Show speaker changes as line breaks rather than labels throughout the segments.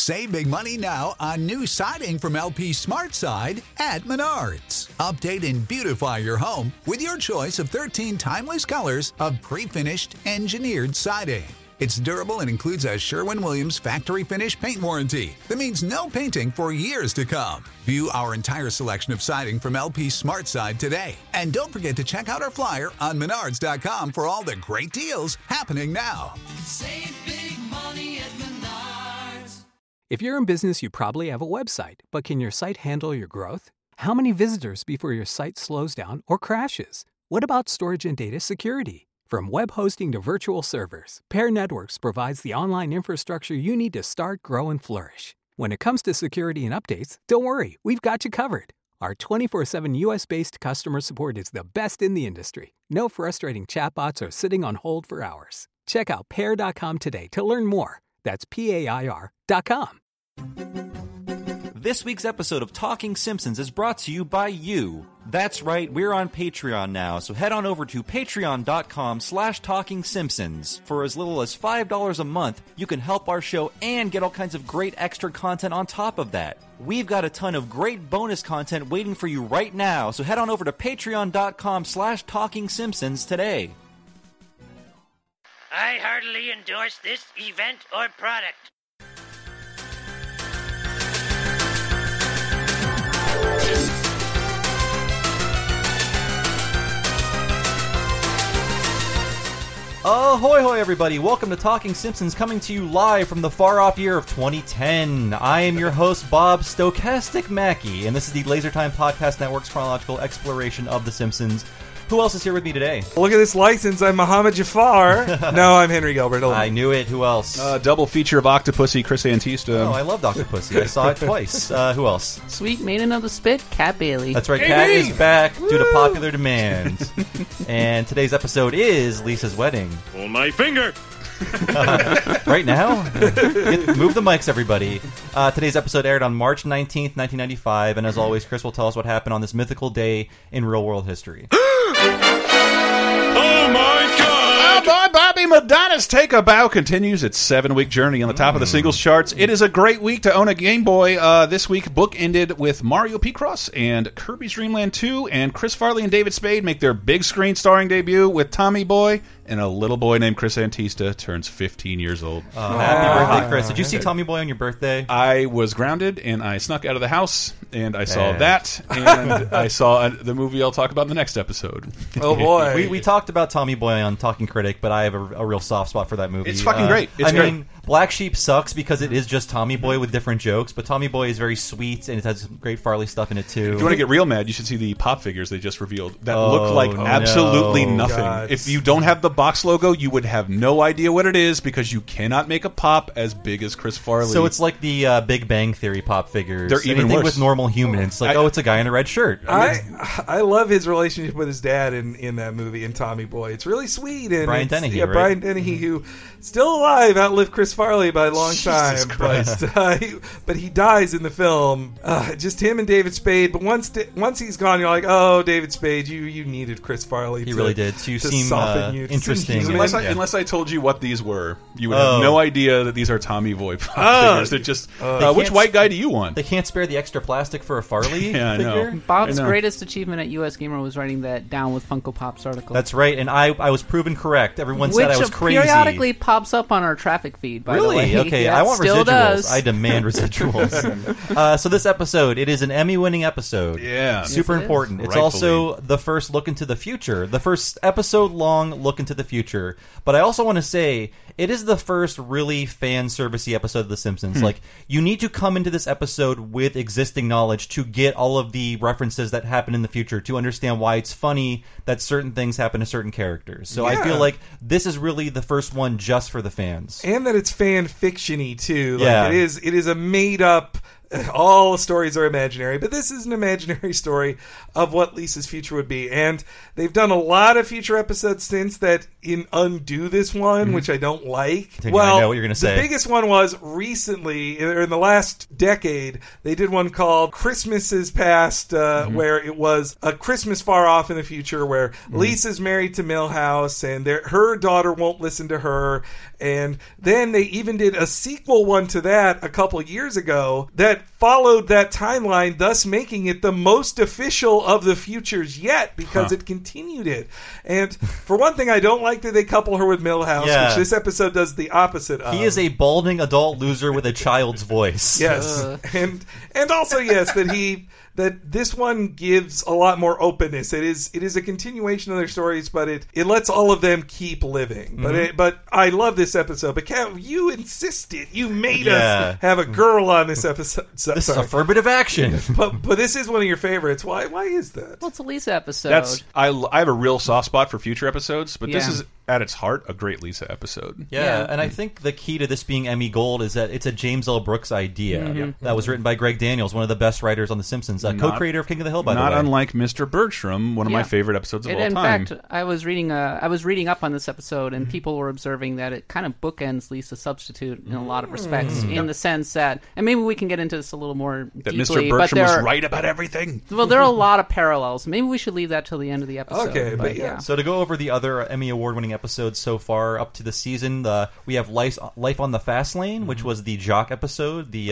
Save big money now on new siding from LP SmartSide at Menards. Update and beautify your home with your choice of 13 timeless colors of pre-finished engineered siding. It's durable and includes a Sherwin-Williams factory finish paint warranty that means no painting for years to come. View our entire selection of siding from LP SmartSide today. And don't forget to check out our flyer on Menards.com for all the great deals happening now.
Save big money at Menards.
If you're in business, you probably have a website, but can your site handle your growth? How many visitors before your site slows down or crashes? What about storage and data security? From web hosting to virtual servers, Pair Networks provides the online infrastructure you need to start, grow, and flourish. When it comes to security and updates, don't worry, we've got you covered. Our 24/7 US-based customer support is the best in the industry. No frustrating chatbots or sitting on hold for hours. Check out Pair.com today to learn more. That's PAIR.com.
This week's episode of Talking Simpsons is brought to you by you. That's right, we're on Patreon now, so head on over to patreon.com/TalkingSimpsons. For as little as $5 a month, you can help our show and get all kinds of great extra content on top of that. We've got a ton of great bonus content waiting for you right now, so head on over to patreon.com/TalkingSimpsons today.
I heartily endorse this event or product.
Ahoy hoy everybody, welcome to Talking Simpsons, coming to you live from the far off year of 2010. I am your host Bob Stochastic Mackey, and this is the Laser Time Podcast Network's chronological exploration of The Simpsons. Who else is here with me today?
Look at this license, I'm Muhammad Jafar. No, I'm Henry Gilbert. Hello.
I knew it, who else?
Double feature of Octopussy, Chris Antista.
Oh, I loved Octopussy, I saw it twice. Who else?
Sweet maiden of the spit, Cat Bailey.
That's right, Cat is back due to popular demand. And today's episode is Lisa's wedding.
Pull my finger!
Right now? Move the mics, everybody. Today's episode aired on March 19th, 1995, and as always, Chris will tell us what happened on this mythical day in real-world history.
Oh my God!
Boy, Bobby Madonna's Take a Bow continues its 7-week journey on the top of the singles charts. It is a great week to own a Game Boy. This week, book ended with Mario Picross and Kirby's Dream Land 2, and Chris Farley and David Spade make their big screen starring debut with Tommy Boy, and a little boy named Chris Antista turns 15 years old.
Happy birthday, Chris. Did you see Tommy Boy on your birthday?
I was grounded, and I snuck out of the house, and I saw that, and I saw the movie I'll talk about in the next episode.
Oh, boy.
We talked about Tommy Boy on Talking Critic, but I have a real soft spot for that movie.
It's fucking great. It's
I
great.
mean, Black Sheep sucks because it is just Tommy Boy with different jokes, but Tommy Boy is very sweet, and it has some great Farley stuff in it, too.
If you want to get real mad, you should see the pop figures they just revealed that look like absolutely nothing.
God.
If you don't have the box logo, you would have no idea what it is because you cannot make a pop as big as Chris Farley.
So it's like the Big Bang Theory pop figures.
They're even
Anything
worse.
with normal humans. Like, it's a guy in a red shirt.
I love his relationship with his dad in that movie, in Tommy Boy. It's really sweet. And
Brian Dennehy,
yeah,
right?
Brian Dennehy, who still alive, outlived Chris Farley by a long time. But he dies in the film. Just him and David Spade. But once he's gone, you're like, oh, David Spade, you needed Chris Farley.
He really did. You seem
soften you,
interesting.
Unless I told you what these were, you would have no idea that these are Tommy Boy pop figures. They're just, which white guy do you want?
They can't spare the extra plastic for a Farley
Yeah,
figure?
I know.
Bob's greatest achievement at US Gamer was writing that Down with Funko Pops article.
That's right, and I was proven correct. Everyone said I was crazy.
Which periodically pops up on our traffic feed, by the way.
Really? Okay,
Yeah,
I want
still
residuals.
Does.
I demand residuals. So this episode, it is an Emmy-winning episode.
Yeah.
Super
Yes, it
important.
is.
It's also the first look into the future. The first episode-long look into the future. But I also want to say, it is the first really fan-servicey episode of The Simpsons. Like, you need to come into this episode with existing knowledge to get all of the references that happen in the future, to understand why it's funny that certain things happen to certain characters. So I feel like this is really the first one just for the fans.
And that it's fan fiction-y too. Like
Yeah.
it is a made up all stories are imaginary, but this is an imaginary story of what Lisa's future would be. And they've done a lot of future episodes since that undo this one, which I don't like.
I know what you're gonna say.
The biggest one was recently, or in the last decade, they did one called Christmases Past, where it was a Christmas far off in the future where Lisa's married to Milhouse and her daughter won't listen to her. And then they even did a sequel one to that a couple years ago that followed that timeline, thus making it the most official of the futures yet because it continued it. And for one thing, I don't like that they couple her with Milhouse, which this episode does the opposite of.
He is a balding adult loser with a child's voice.
Yes. And also, yes, that this one gives a lot more openness. It is a continuation of their stories, but it lets all of them keep living. But I love this episode. But Kat, you insisted. You made us have a girl on this episode.
This is affirmative action.
but this is one of your favorites. Why is that?
Well, it's a Lisa episode.
I have a real soft spot for future episodes, but this is at its heart a great Lisa episode.
Yeah, and I think the key to this being Emmy Gold is that it's a James L. Brooks idea that was written by Greg Daniels, one of the best writers on The Simpsons, co-creator of King of the Hill, by the way.
Not unlike Mr. Bergstrom, one of my favorite episodes of all time.
In fact, I was reading up on this episode, and people were observing that it kind of bookends Lisa Substitute in a lot of respects, in the sense that, and maybe we can get into this a little more
that
deeply.
Mr. Bergstrom was right about everything.
Well, there are a lot of parallels. Maybe we should leave that till the end of the episode.
Okay, but yeah.
So to go over the other Emmy Award-winning episodes so far up to the season, we have Life on the Fast Lane, which was the jock episode, the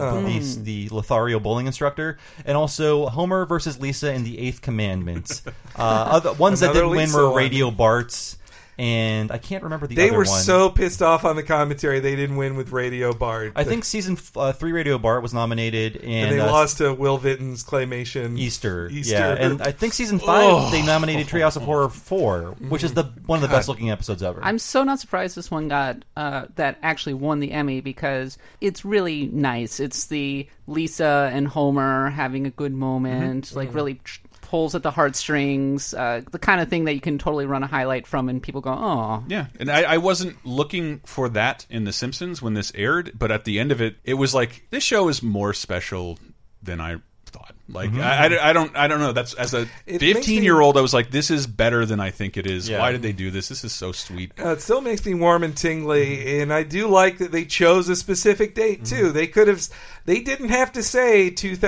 Lothario bowling instructor, and also Homer versus Lisa in the Eighth Commandment. Other ones that didn't win were Radio Bart's, and I can't remember the other one.
They were so pissed off on the commentary they didn't win with Radio Bart.
I think season 3 Radio Bart was nominated, and
they lost to Will Vinton's Claymation
Easter. Yeah, and I think season 5 they nominated Treehouse of Horror 4, which is one of the best looking episodes ever.
I'm so not surprised this one got that actually won the Emmy, because it's really nice. It's the Lisa and Homer having a good moment, really pulls at the heartstrings, the kind of thing that you can totally run a highlight from and people go, oh.
Yeah, and I wasn't looking for that in The Simpsons when this aired, but at the end of it, it was like, this show is more special than I thought. Like, I don't know. That's, as a 15-year-old, I was like, this is better than I think it is. Yeah. Why did they do this? This is so sweet.
It still makes me warm and tingly, and I do like that they chose a specific date, too. They didn't have to say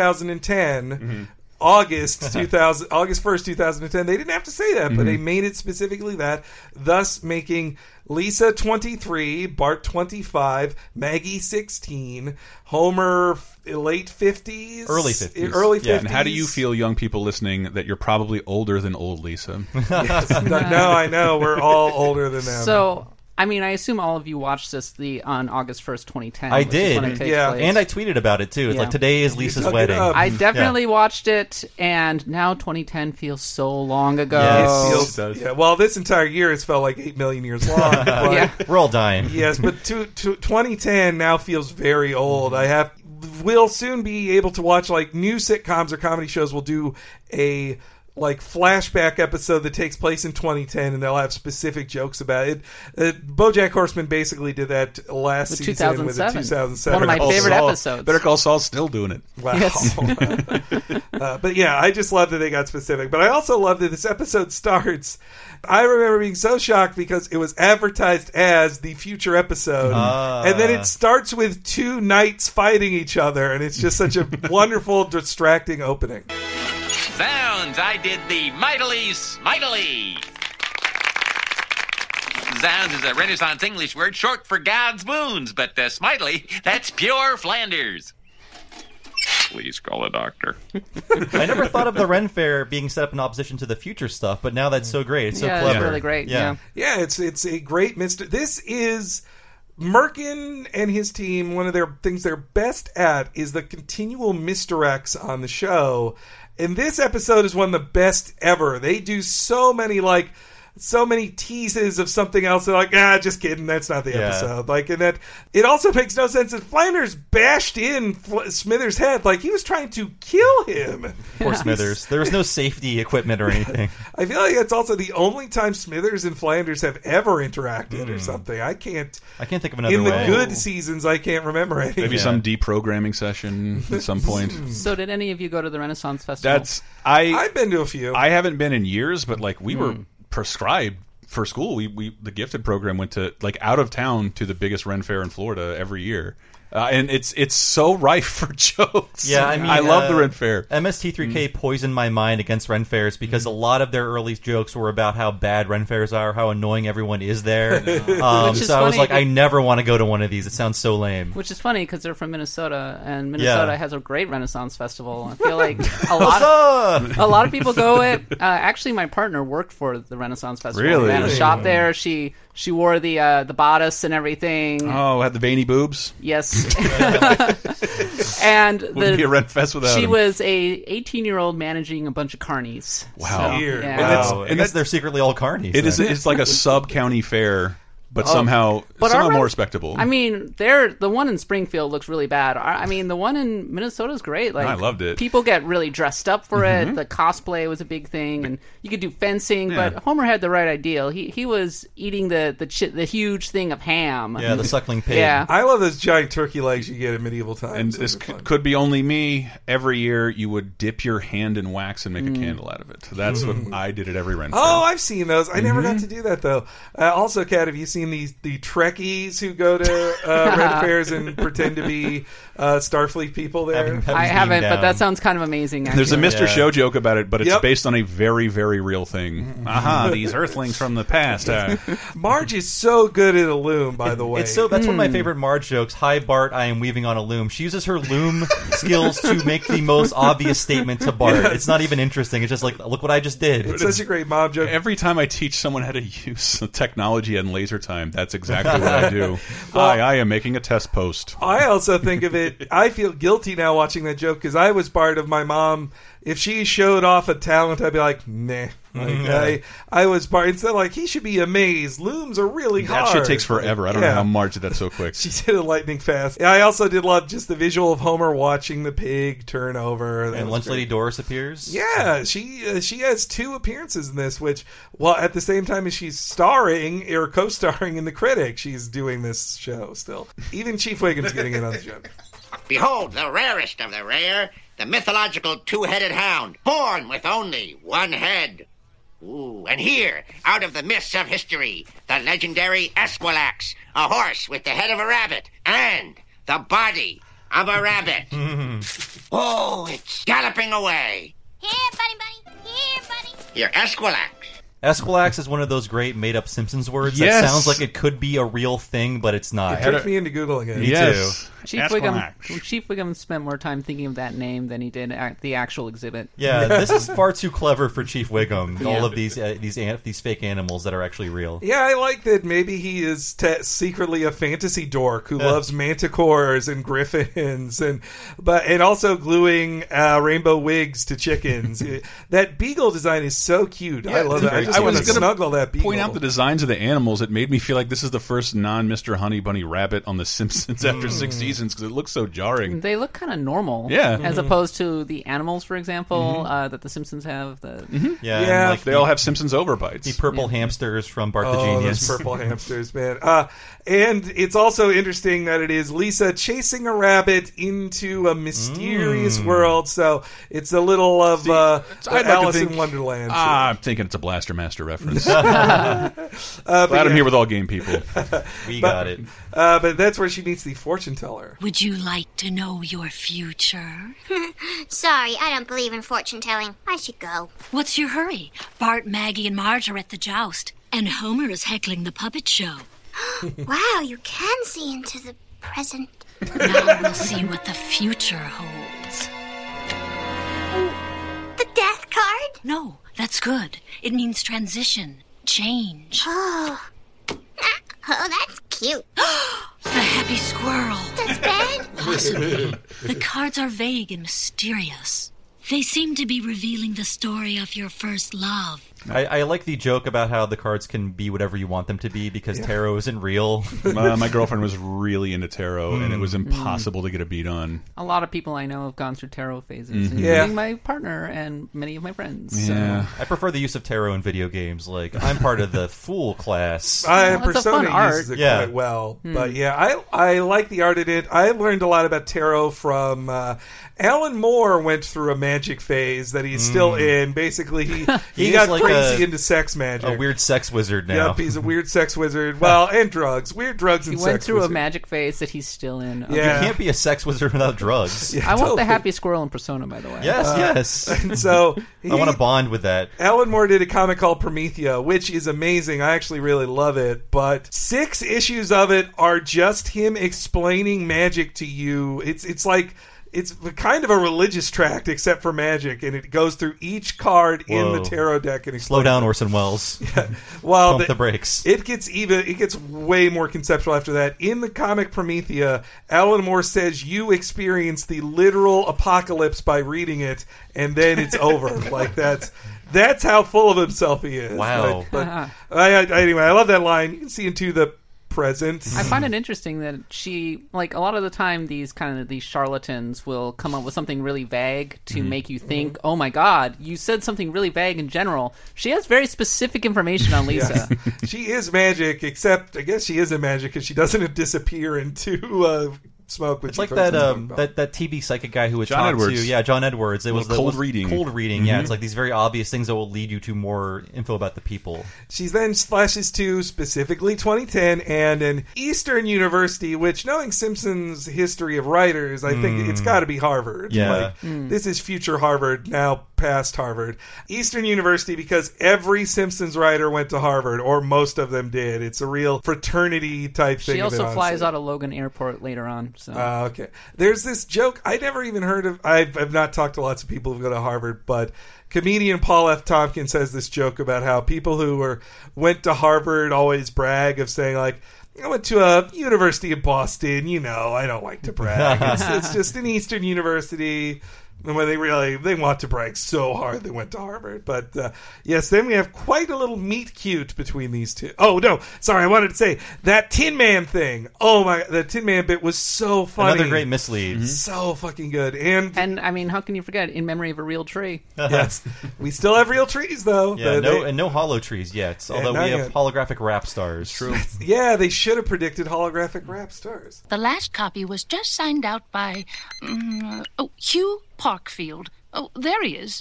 2010. August 1st, 2010. They didn't have to say that, but they made it specifically that, thus making Lisa 23, Bart 25, Maggie 16, Homer late 50s,
early 50s.
Early 50s.
And how do you feel, young people listening, that you're probably older than old Lisa?
Yes. No, I know we're all older than them.
So, I mean, I assume all of you watched this on August 1st, 2010.
I did.
Yeah.
Place.
And I tweeted about it, too. It's like, today is Lisa's wedding.
I definitely watched it, and now 2010 feels so long ago.
Yes, it does. Well, this entire year has felt like 8 million years long.
We're all dying.
Yes, but 2010 now feels very old. We'll soon be able to watch, like, new sitcoms or comedy shows will do a flashback episode that takes place in 2010, and they'll have specific jokes about it. BoJack Horseman basically did that last season with the 2007.
One of my favorite episodes.
Better Call Saul's still doing it.
Wow.
Yes.
But yeah, I just love that they got specific. But I also love that this episode starts. I remember being so shocked because it was advertised as the future episode, and then it starts with two knights fighting each other, and it's just such a wonderful, distracting opening.
Zounds, I did the mightily smightily. Zounds is a Renaissance English word short for God's wounds, but smightily, that's pure Flanders. Please call a doctor.
I never thought of the Ren Fair being set up in opposition to the future stuff, but now that's so great. It's so clever.
It's really great. Yeah,
it's a great mystery. This is Merkin and his team. One of their things they're best at is the continual misdirects on the show. And this episode is one of the best ever. They do so many, so many teases of something else. They're like, just kidding, that's not the
Yeah.
episode. Like, and that it also makes no sense that Flanders bashed in Smithers' head like he was trying to kill him.
Poor Smithers. There was no safety equipment or anything.
I feel like that's also the only time Smithers and Flanders have ever interacted or something. I can't
think of another
in
way.
the good seasons, I can't remember any.
Maybe some deprogramming session at some point.
So did any of you go to the Renaissance Festival?
I've been to a few.
I haven't been in years, but like we were prescribed for school. We the gifted program went to like out of town to the biggest Ren Fair in Florida every year. And it's so rife for jokes.
Yeah, I mean,
I love the Ren Fair.
MST3K poisoned my mind against Ren Fairs because a lot of their early jokes were about how bad Ren Fairs are, how annoying everyone is there. So I was like, I never want to go to one of these. It sounds so lame.
Which is funny because they're from Minnesota, and Minnesota has a great Renaissance Festival. I feel like a lot of people go it. Actually, my partner worked for the Renaissance Festival.
Really?
We had a shop there. She wore the bodice and everything.
Oh, had the veiny boobs?
Yes. And
Wouldn't be a Ren Fest without
she
him.
was a 18-year-old managing a bunch of carnies.
Wow.
So, yeah.
Wow. I guess they're secretly all carnies.
It's like a sub-county fair, but somehow more respectable.
I mean, the one in Springfield looks really bad. I mean, the one in Minnesota is great. Like,
I loved it.
People get really dressed up for it. The cosplay was a big thing, and you could do fencing.
Yeah.
But Homer had the right ideal. He was eating the huge thing of ham.
Yeah, the suckling pig.
Yeah.
I love those giant turkey legs you get in medieval times.
And this could be only me. Every year, you would dip your hand in wax and make a candle out of it. That's what I did at every Ren Fair.
Oh, I've seen those. I never got to do that though. Also, Kat, have you seen the Trekkies who go to Ren Fairs and pretend to be Starfleet people there?
I haven't, but that sounds kind of amazing. Actually.
There's a Mr.
Yeah.
Show joke about it, but it's
Yep.
based on a very, very real thing. Aha, these Earthlings from the past.
Marge is so good at a loom, by the way.
That's one of my favorite Marge jokes. Hi, Bart, I am weaving on a loom. She uses her loom skills to make the most obvious statement to Bart.
Yes.
It's not even interesting. It's just like, look what I just did.
It's such a great mom joke.
Every time I teach someone how to use technology and laser time, that's exactly what I do. Hi, I am making a test post.
I also think of it, I feel guilty now watching that joke because I was part of my mom. If she showed off a talent, I'd be like, nah. Like, I was part. Instead, like, he should be amazed. Looms are really hard.
That shit takes forever. I don't know how Marge did that so quick.
She did it lightning fast. I also did love just the visual of Homer watching the pig turn over.
And Lunch Lady Doris appears.
Yeah, she has 2 appearances in this, which, well, at the same time as she's starring or co-starring in The Critic, she's doing this show still. Even Chief Wiggum's getting in on the joke.
Behold, the rarest of the rare, the mythological two-headed hound, born with only one head. Ooh, and here, out of the mists of history, the legendary Esquilax, a horse with the head of a rabbit and the body of a rabbit. Oh, it's galloping away.
Here, buddy. Here, buddy.
Here, Esquilax.
Esquilax is one of those great made-up Simpsons words
Yes.
that sounds like it could be a real thing, but it's not.
It tricked me into Googling it.
Me
Yes.
Chief Wiggum spent more time thinking of that name than he did the actual exhibit.
Yeah, this is far too clever for Chief Wiggum.
Yeah.
All of these fake animals that are actually real.
Yeah, I like that maybe he is secretly a fantasy dork who loves manticores and griffins and also gluing rainbow wigs to chickens. That beagle design is so cute. I love that. I just want to
gonna
snuggle that beagle.
Point out the designs of the animals. It made me feel like this is the first non-Mr. Honey Bunny Rabbit on The Simpsons after 6 seasons because it looks so jarring.
They look kind of normal,
Yeah.
as opposed to the animals, for example, that the Simpsons have.
Yeah,
Yeah.
and like
They all have Simpsons overbites.
the purple hamsters from Bart the
Oh,
Genius.
those purple hamsters, man. And it's also interesting that it is Lisa chasing a rabbit into a mysterious world. So it's a little of
I'd like to
Alice
think-
in Wonderland.
I'm thinking it's a Blaster Master reference. Glad I'm here with all game people.
We got it.
But that's where she meets the fortune teller.
Would you like to know your future?
Sorry, I don't believe in fortune telling. I should go.
What's your hurry? Bart, Maggie, and Marge are at the joust, and Homer is heckling the puppet show.
Wow, you can see into the present.
Now we'll see what the future holds.
The death card?
No, that's good. It means transition, change.
Oh, that's cute.
The happy squirrel.
That's bad.
Possibly. The cards are vague and mysterious. They seem to be revealing the story of your first love.
I like the joke about how the cards can be whatever you want them to be because tarot isn't real.
My girlfriend was really into tarot, and it was impossible to get a beat on.
A lot of people I know have gone through tarot phases,
Mhm.
including my partner and many of my friends.
Yeah.
I prefer the use of tarot in video games. Like, I'm part of the Fool class.
Persona uses it quite well. But yeah, I like the art in it. I learned a lot about tarot from Alan Moore went through a magic phase that he's still in. Basically, he got
like
crazy into sex magic.
A weird sex wizard now.
Yep, he's a weird sex wizard. Well, and drugs. Weird drugs and
He
sex
went through
wizard.
a magic phase that he's still in.
You can't be a sex wizard without drugs.
I want the happy squirrel in Persona, by the way.
Yes.
And so
I want to bond with that.
Alan Moore did a comic called Promethea, which is amazing. I actually really love it. But 6 issues of it are just him explaining magic to you. It's like... It's kind of a religious tract, except for magic, and it goes through each card in the tarot deck and
Slow
explains
down,
it.
Orson Welles.
Well,
Pump the brakes.
It gets way more conceptual after that. In the comic Promethea, Alan Moore says you experience the literal apocalypse by reading it, and then it's over. Like that's how full of himself he is.
Wow.
Anyway, I love that line. You can see into the present.
I find it interesting that she, like, a lot of the time these charlatans will come up with something really vague to make you think, oh my god, you said something really vague in general. She has very specific information on Lisa.
Yes. She is magic, except I guess she isn't magic because she doesn't disappear into smoke.
It's like that that TV psychic guy who would
John
talk
Edwards.
to John Edwards. It was
cold reading.
Cold reading. Yeah, it's like these very obvious things that will lead you to more info about the people.
She then flashes to specifically 2010 and an Eastern University, which, knowing Simpsons' history of writers, I think it's got to be Harvard.
Yeah.
This is future Harvard, now past Harvard. Eastern University, because every Simpsons writer went to Harvard, or most of them did. It's a real fraternity type thing.
She
of it,
also flies
honestly.
out of Logan Airport later on. So.
Okay. There's this joke I never even heard of. I've not talked to lots of people who go to Harvard, but comedian Paul F. Tompkins has this joke about how people who went to Harvard always brag of saying, like, I went to a university in Boston. I don't like to brag. It's just an Eastern University. And when they want to brag so hard they went to Harvard. But yes, then we have quite a little meet cute between these two. Oh, no. Sorry, I wanted to say that Tin Man thing. Oh, the Tin Man bit was so funny.
Another great mislead.
So fucking good. And
I mean, how can you forget In Memory of a Real Tree?
Yes. We still have real trees, though.
Yeah, no hollow trees yet. Although we have holographic rap stars.
True.
Yeah, they should have predicted holographic rap stars.
The last copy was just signed out by Hugh Parkfield. Oh, there he is.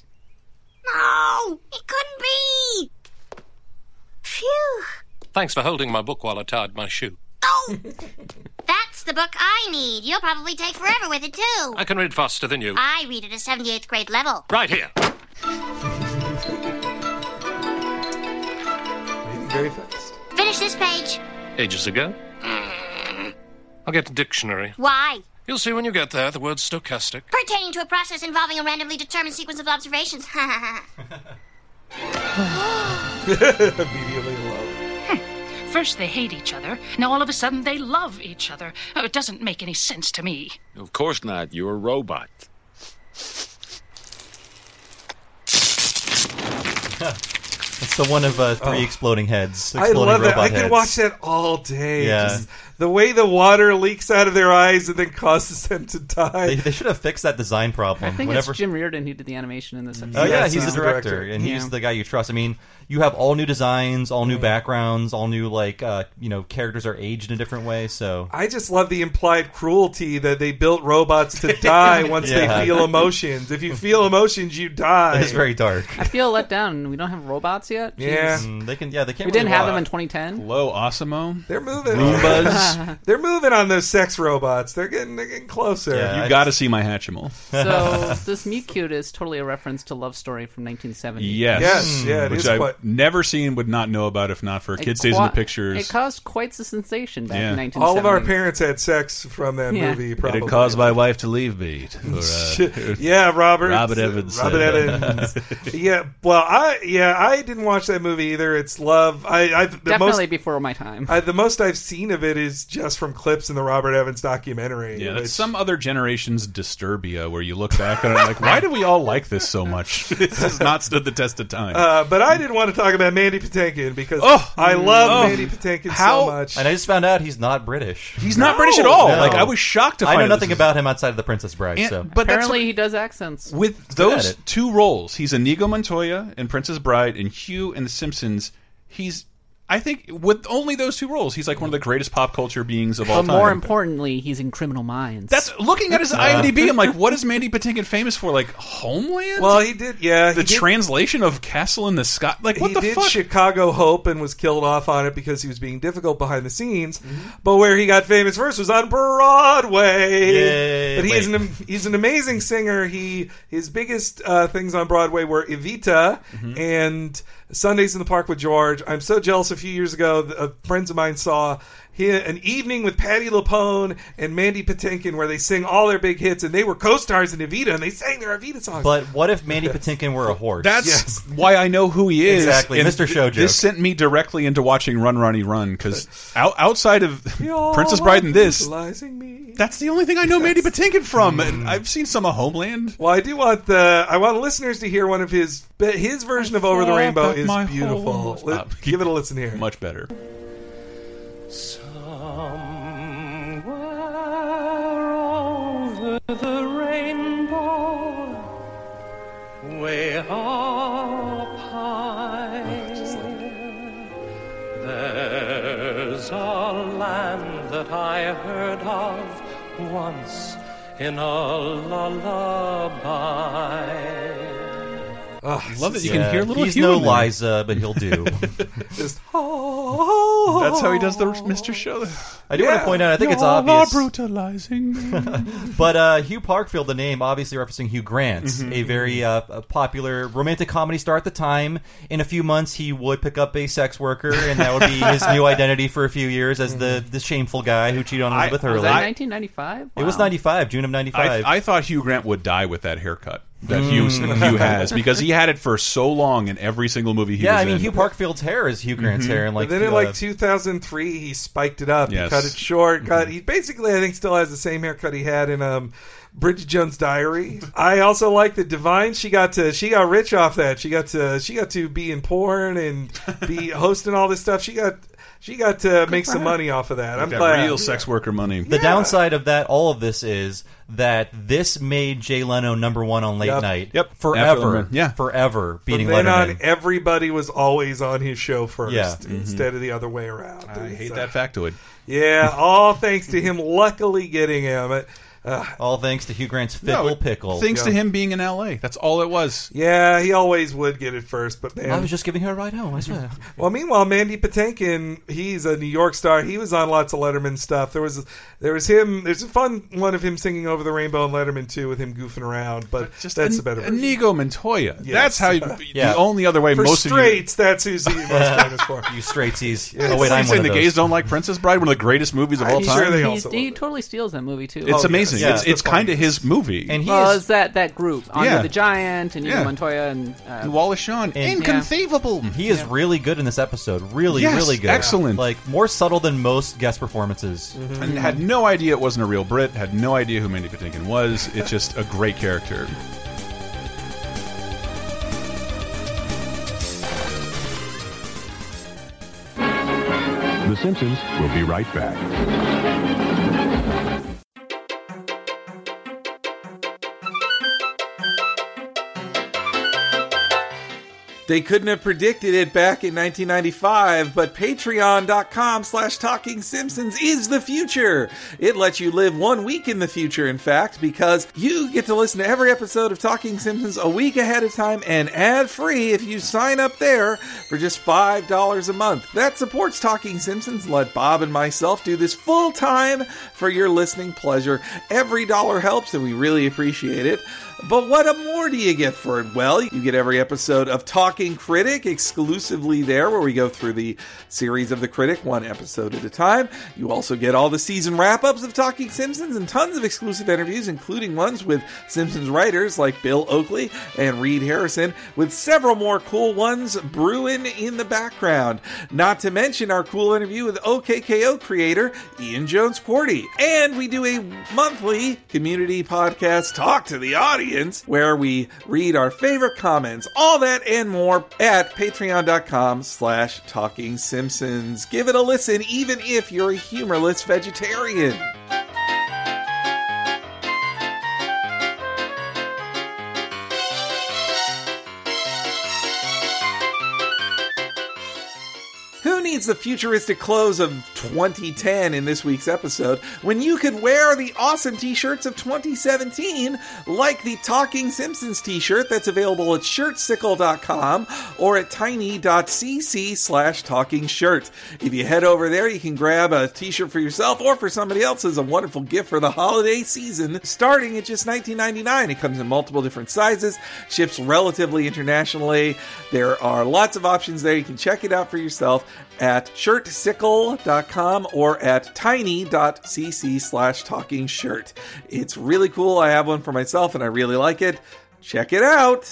No, it couldn't be. Phew.
Thanks for holding my book while I tied my shoe.
Oh, that's the book I need. You'll probably take forever with it, too.
I can read faster than you.
I read at a 78th grade level.
Right here.
Reading very fast.
Finish this page.
Ages ago. I'll get a dictionary.
Why?
You'll see when you get there. The word's stochastic.
Pertaining to a process involving a randomly determined sequence of observations.
Immediately love.
First they hate each other. Now all of a sudden they love each other. Oh, it doesn't make any sense to me.
Of course not. You're a robot.
It's the one of 3 exploding heads.
I
Exploding
love that.
robot
I can
heads.
watch that all day.
Yeah.
Just the way the water leaks out of their eyes and then causes them to die.
They should have fixed that design problem.
I think it's Jim Reardon who did the animation in this episode.
Oh yeah,
Yes,
he's
he's
the
the
director,
director.
and he's the guy you trust. I mean, you have all new designs, all new backgrounds, all new characters are aged in a different way. So
I just love the implied cruelty that they built robots to die once they feel emotions. If you feel emotions, you die.
it's very dark.
I feel let down. We don't have robots yet.
Yeah.
Jeez.
They can. Yeah, they can't.
We didn't
really
have them
walk.
in 2010.
Hello, Osimo.
They're moving.
Roombas.
They're moving on those sex robots. They're getting closer.
Yeah.
You got to see my Hatchimal.
So this Meet Cute is totally a reference to Love Story from 1970.
Yes, yeah, it
which
is
I've
quite-
never seen, would not know about if not for Kid Stays in the Pictures.
It caused quite the sensation back in
Yeah.
1970.
All of our parents had sex from that movie. Probably.
It had caused my wife to leave me.
Yeah, Robert
Evans.
Robert Evans. Yeah, well, I didn't watch that movie either. It's Love.
Definitely before my time.
The most I've seen of it is memorized just from clips in the Robert Evans documentary.
Yeah, that's some other generation's Disturbia, where you look back and like, why do we all like this so much? This has not stood the test of time.
But I did want to talk about Mandy Patinkin because I love Mandy Patinkin so much.
And I just found out he's not British.
He's not British at all. Like, I was shocked to find
I know
out
nothing about him outside of The Princess Bride.
But
apparently he does accents.
With those two roles, he's Inigo Montoya in Princess Bride and Hugh in The Simpsons. I think with only those two roles, he's like one of the greatest pop culture beings of all time.
But more importantly, he's in Criminal Minds.
That's looking at his IMDb. I'm like, what is Mandy Patinkin famous for? Like Homeland?
Well, he did. Yeah,
the translation of Castle in the Sky. Like, what the
fuck? He did
Chicago
Hope and was killed off on it because he was being difficult behind the scenes. But where he got famous first was on Broadway.
Yay,
but he's an amazing singer. His biggest things on Broadway were Evita and Sundays in the Park with George. I'm so jealous. A few years ago, friends of mine saw an evening with Patti LuPone and Mandy Patinkin where they sing all their big hits, and they were co-stars in Evita, and they sang their Evita songs.
But what if Mandy Patinkin were a horse?
That's why I know who he is.
Exactly,
and
Mr. Show joke.
This sent me directly into watching Run, Ronnie, Run, because outside of Princess Bride and this, that's the only thing I know Mandy Patinkin from. And I've seen some of Homeland.
Well, I want listeners to hear one of his version of Over the Rainbow is beautiful. Give it a listen here.
Much better.
Over the rainbow, way up high, there's a land that I heard of once in a lullaby.
I love that you can hear little
He's
Hugh
no
in there.
Liza, but he'll do.
Just,
that's how he does the Mr. Show.
I do want to point out, I think it's
You're
obvious.
brutalizing me.
But Hugh Parkfield, the name, obviously referencing Hugh Grant, a very popular romantic comedy star at the time. In a few months, he would pick up a sex worker, and that would be his new identity for a few years as the shameful guy who cheated on Elizabeth Hurley.
Was that 1995?
It was 95, June of 95.
I thought Hugh Grant would die with that haircut that Hugh has, because he had it for so long in every single movie he was in.
Yeah, I mean, Hugh Parkfield's hair is Hugh Grant's hair. And
But then in like 2003, he spiked it up.
Yes.
He cut it short. He basically, I think, still has the same haircut he had in Bridget Jones' Diary. I also like that Divine. She got rich off that. She got to be in porn and be hosting all this stuff. She got to make some money off of that. I'm glad.
Real sex worker money.
The downside of that, all of this is that this made Jay Leno #1 on late night.
Yep.
Forever.
Yeah.
Forever. Beating
From then
Letterman.
on, everybody was always on his show first
Yeah.
instead of the other way around.
I hate that factoid.
Yeah, all thanks to him luckily getting him.
All thanks to Hugh Grant's fickle pickle.
Thanks to him being in L.A. That's all it was.
Yeah, he always would get it first, but man,
I was just giving her a ride home, I swear.
Well, meanwhile, Mandy Patinkin, he's a New York star. He was on lots of Letterman stuff. There was him. There's a fun one of him singing Over the Rainbow and Letterman too, with him goofing around. But that's the better version.
Inigo Montoya.
Yes.
That's how the only other way
For
most
straights, that's who's he most famous for.
You straightsies.
Yeah,
oh wait, I'm one
saying
of
the
those.
gays don't like Princess Bride, one of the greatest movies of all time.
He totally steals that movie too.
It's amazing.
Yeah.
It's kind of his movie.
And he
is that group Andre
Yeah.
the Giant and
Yeah.
Montoya and
Wallace Shawn. Inconceivable.
He is really good in this episode. Really,
Yes,
really good.
excellent.
Like, more subtle than most guest performances.
And had no idea it wasn't a real Brit. Had no idea who Mandy Patinkin was. It's just a great character.
The Simpsons will be right back.
They couldn't have predicted it back in 1995, but patreon.com/Talking Simpsons is the future. It lets you live 1 week in the future, in fact, because you get to listen to every episode of Talking Simpsons a week ahead of time and ad-free if you sign up there for just $5 a month. That supports Talking Simpsons. Let Bob and myself do this full-time for your listening pleasure. Every dollar helps, and we really appreciate it. But what more do you get for it? Well, you get every episode of Talking Talking Critic exclusively there, where we go through the series of The Critic, one episode at a time. You also get all the season wrap-ups of Talking Simpsons and tons of exclusive interviews, including ones with Simpsons writers like Bill Oakley and Reed Harrison, with several more cool ones brewing in the background. Not to mention our cool interview with OKKO creator Ian Jones-Quartey. And we do a monthly community podcast, Talk to the Audience, where we read our favorite comments. All that and more at patreon.com/Talking Simpsons. Give it a listen, even if you're a humorless vegetarian. Who needs the futuristic clothes of 2010 in this week's episode when you could wear the awesome t-shirts of 2017, like the Talking Simpsons t-shirt that's available at shirtsickle.com or at tiny.cc/talkingshirt. If you head over there, you can grab a t-shirt for yourself or for somebody else as a wonderful gift for the holiday season, starting at just $19.99. It comes in multiple different sizes, ships relatively internationally. There are lots of options there. You can check it out for yourself at shirtsickle.com or at tiny.cc/talkingshirt. It's really cool. I have one for myself and I really like it. Check it out.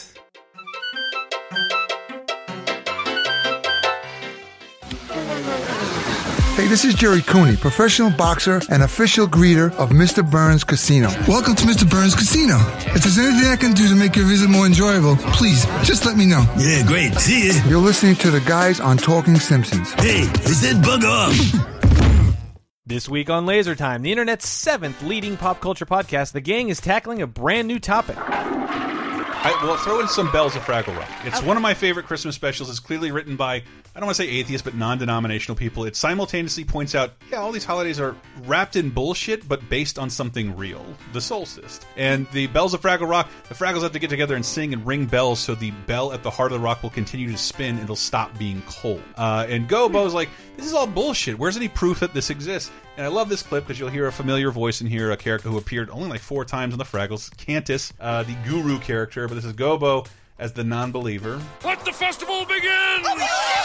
Hey, this is Jerry Cooney, professional boxer and official greeter of Mr. Burns Casino. Welcome to Mr. Burns Casino. If there's anything I can do to make your visit more enjoyable, please, just let me know. Yeah, great. See ya. You're listening to the guys on Talking Simpsons. Hey, they said bug off.
This week on Laser Time, the internet's 7th leading pop culture podcast, the gang is tackling a brand new topic.
Well, throw in some Bells of Fraggle Rock. It's one of my favorite Christmas specials. It's clearly written by, I don't want to say atheists, but non-denominational people. It simultaneously points out, yeah, all these holidays are wrapped in bullshit, but based on something real. The solstice. And the Bells of Fraggle Rock, the Fraggles have to get together and sing and ring bells so the bell at the heart of the rock will continue to spin and it'll stop being cold. And Go-Bo's like, this is all bullshit. Where's any proof that this exists? And I love this clip because you'll hear a familiar voice in here, a character who appeared only like 4 times on the Fraggles, Cantus, the guru character, but this is Go-Bo as the non-believer.
Let the festival begin!
No!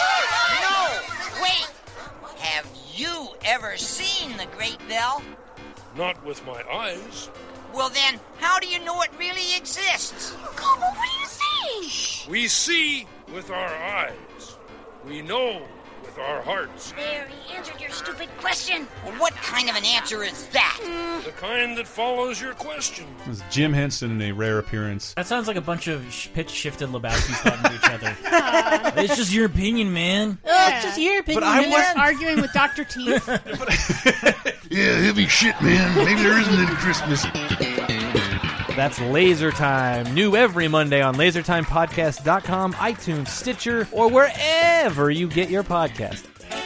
Wait! Have you ever seen the Great Bell?
Not with my eyes.
Well then, how do you know it really exists?
Go-Bo, what are you saying?
We see with our eyes. We know with our hearts.
There, he answered your stupid question.
Well, what kind of an answer is that?
The kind that follows your question.
This is Jim Henson in a rare appearance.
That sounds like a bunch of pitch-shifted Lebowskis talking to each other. It's just your opinion, man.
It's just your opinion,
But I
man.
was
arguing with Dr. Teeth.
Yeah, heavy shit, man. Maybe there isn't any Christmas.
That's Laser Time. New every Monday on LaserTimePodcast.com, iTunes, Stitcher, or wherever you get your podcast.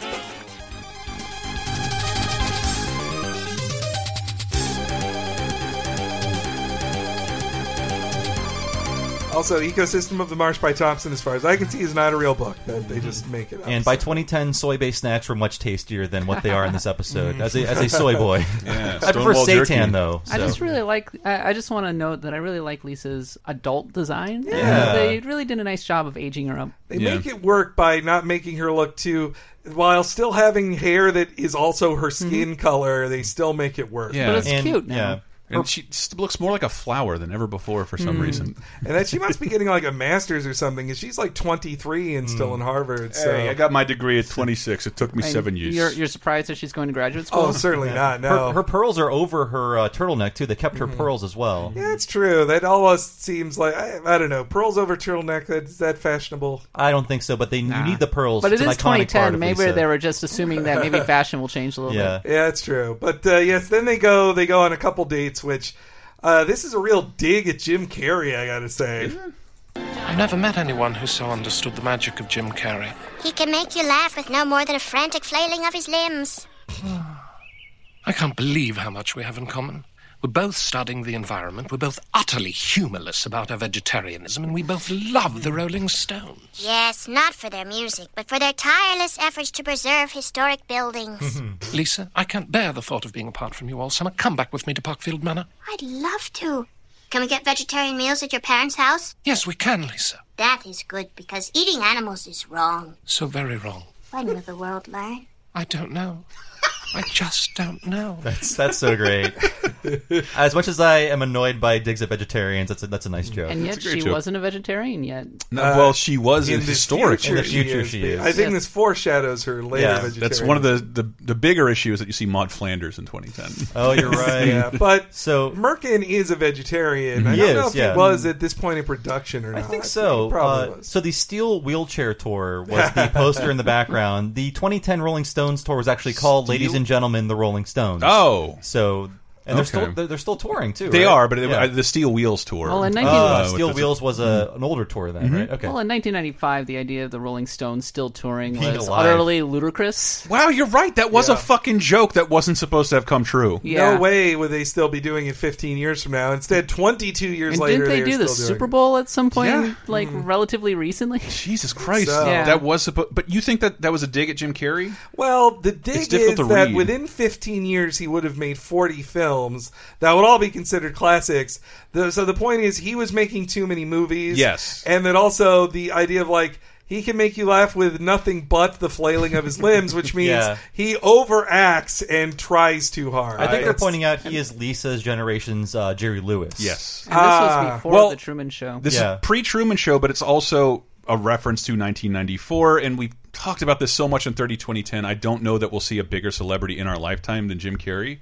Also, Ecosystem of the Marsh by Thompson, as far as I can see, is not a real book. That they just make it up.
And by 2010, soy-based snacks were much tastier than what they are in this episode. As a soy boy,
Yeah,
I prefer seitan though.
I
so.
just really like. I just want to note that I really like Lisa's adult design.
Yeah.
They really did a nice job of aging her up.
They make it work by not making her look too, while still having hair that is also her skin color. They still make it work.
Yeah.
But it's cute now.
Yeah. And she just looks more like a flower than ever before for some reason.
And then she must be getting like a master's or something, because she's like 23 and still in Harvard. So
Hey, I got my degree at 26. It took me
And
7 years.
You're surprised that she's going to graduate school?
Oh, certainly not. No,
Her pearls are over her turtleneck too. They kept her pearls as well.
yeah, it's true. That almost seems like I don't know. Pearls over turtleneck. Is that fashionable?
I don't think so, but you need the pearls.
But it
It's an
is
iconic part
2010.
of
Maybe
Lisa.
they were just assuming that maybe fashion will change a little bit.
Yeah, it's true. But yes, then they go on a couple dates, which this is a real dig at Jim Carrey, I gotta say.
I've never met anyone who so understood the magic of Jim Carrey.
He can make you laugh with no more than a frantic flailing of his limbs.
I can't believe how much we have in common. We're both studying the environment, we're both utterly humorless about our vegetarianism, and we both love the Rolling Stones.
Yes, not for their music, but for their tireless efforts to preserve historic buildings.
Lisa, I can't bear the thought of being apart from you all summer. Come back with me to Parkfield Manor.
I'd love to. Can we get vegetarian meals at your parents' house?
Yes, we can, Lisa.
That is good, because eating animals is wrong.
So very wrong.
When will the world learn?
I don't know. I just don't know.
That's so great. As much as I am annoyed by digs at vegetarians, that's a nice joke.
And yet she wasn't a vegetarian yet.
No, well, she was
in
in
the
historic.
In the future, she is.
I think this foreshadows her later vegetarian.
That's one of the bigger issues that you see Maud Flanders in 2010.
Oh, you're right.
Yeah, but
so
Merkin is a vegetarian. I
He
don't know
is,
if he was at this point in production or not.
I think so.
He probably was.
So the Steel Wheelchair Tour was the poster in the background. The 2010 Rolling Stones tour was actually called "Ladies and Gentlemen, the Rolling Stones."
Oh,
so and they're still touring too.
They
right?
are, but the Steel Wheels tour.
Well, in
Steel Wheels was an older tour then, right? Okay.
Well, in 1995, the idea of the Rolling Stones still touring
Being
was
alive.
utterly ludicrous.
Wow, you're right. That was a fucking joke that wasn't supposed to have come true.
Yeah.
No way would they still be doing it 15 years from now. Instead, 22 years
And
later,
didn't they do the
still doing
Super
it.
Bowl at some point,
Yeah.
like relatively recently?
Jesus Christ,
So-
Yeah.
that was supposed. But you think that was a dig at Jim Carrey?
Well, the dig
It's difficult
is
to
that
read.
within 15 years he would have made 40 films that would all be considered classics. So the point is he was making too many movies.
Yes.
And then also the idea of like he can make you laugh with nothing but the flailing of his limbs, which means
Yeah.
he overacts and tries too hard.
I think they're pointing out he is Lisa's generation's Jerry Lewis.
Yes.
And this was before the Truman Show.
This is pre-Truman Show, but it's also a reference to 1994, and we've talked about this so much in 2010. I don't know that we'll see a bigger celebrity in our lifetime than Jim Carrey.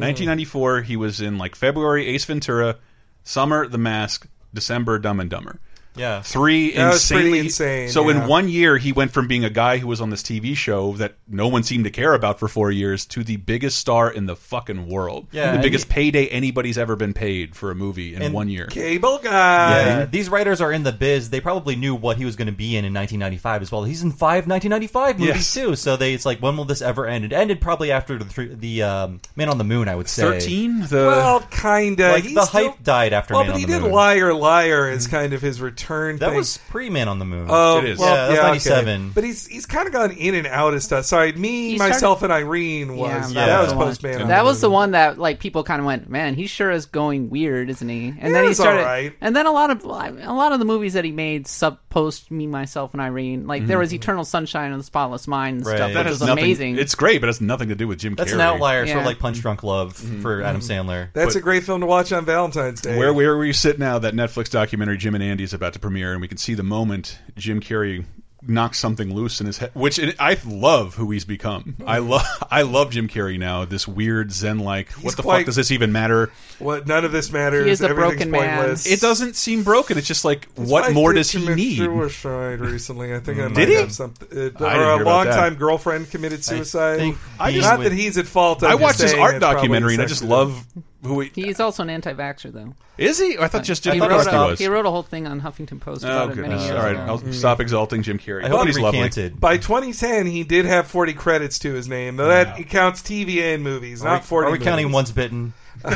1994, he was in like February, Ace Ventura, summer, The Mask, December, Dumb and Dumber.
Yeah.
That was pretty insane,
So
yeah.
in 1 year, he went from being a guy who was on this TV show that no one seemed to care about for 4 years to the biggest star in the fucking world.
Yeah,
the
and
biggest payday anybody's ever been paid for a movie in 1 year.
Cable guy.
Yeah, these writers are in the biz. They probably knew what he was going to be in 1995 as well. He's in 5 1995 movies
Yes.
too. So it's like, when will this ever end? It ended probably after the Man on the Moon, I would say.
13?
Well, kinda.
Like
He's
the
still-
hype died after
Well,
Man
but
on
he
the
did
Moon.
Liar Liar as kind of his return
That
thing.
was pre-Man on the Moon.
Oh,
It is.
well,
Yeah, that's
okay.
97.
But he's kind of gone in and out of stuff. Sorry,
He
myself,
started-
and Irene was
that
that was
the one.
post Man.
That was the one that like people kind of went, man, he sure is going weird, isn't he? And then he
it's
started,
all right.
and then a lot of the movies that he made post Me, Myself, and Irene, like there was Eternal Sunshine of the Spotless Mind and
Right.
stuff,
That
which
has
was
nothing,
amazing.
It's great, but it has nothing to do with Jim
That's
Carrey.
an outlier, sort
Yeah.
of like Punch Drunk Love for Adam Sandler.
That's
But-
a great film to watch on Valentine's Day.
Where we sit now, that Netflix documentary Jim and Andy is about to premiere, and we can see the moment Jim Carrey knocks something loose in his head. Which I love who he's become. I love Jim Carrey now. This weird Zen-like. What the fuck does this even matter?
What? None of this matters.
He is a
Everything's
broken man.
pointless.
It doesn't seem broken. It's just like,
His
what
wife
more
did
does he
commit
need?
Suicide recently. I think I
Did
might
he?
have something.
I didn't
Or
hear
a
about
longtime
that.
girlfriend committed suicide.
I just-
Not that he's at fault. I'm
I
just
watched his
saying
art
it's probably
documentary, and I just
sexual.
love who he
He's also an anti-vaxxer, though.
is. He? I thought just Jim
he
Carrey
wrote,
was.
he wrote a whole thing on Huffington Post
Oh,
about it many
goodness.
years
All right,
ago.
I'll stop exalting Jim Carrey.
I hope
but
he
he's lovely.
recanted.
By 2010, he did have 40 credits to his name. Though that counts TV and movies, not 40
Are we counting
movies.
Once Bitten?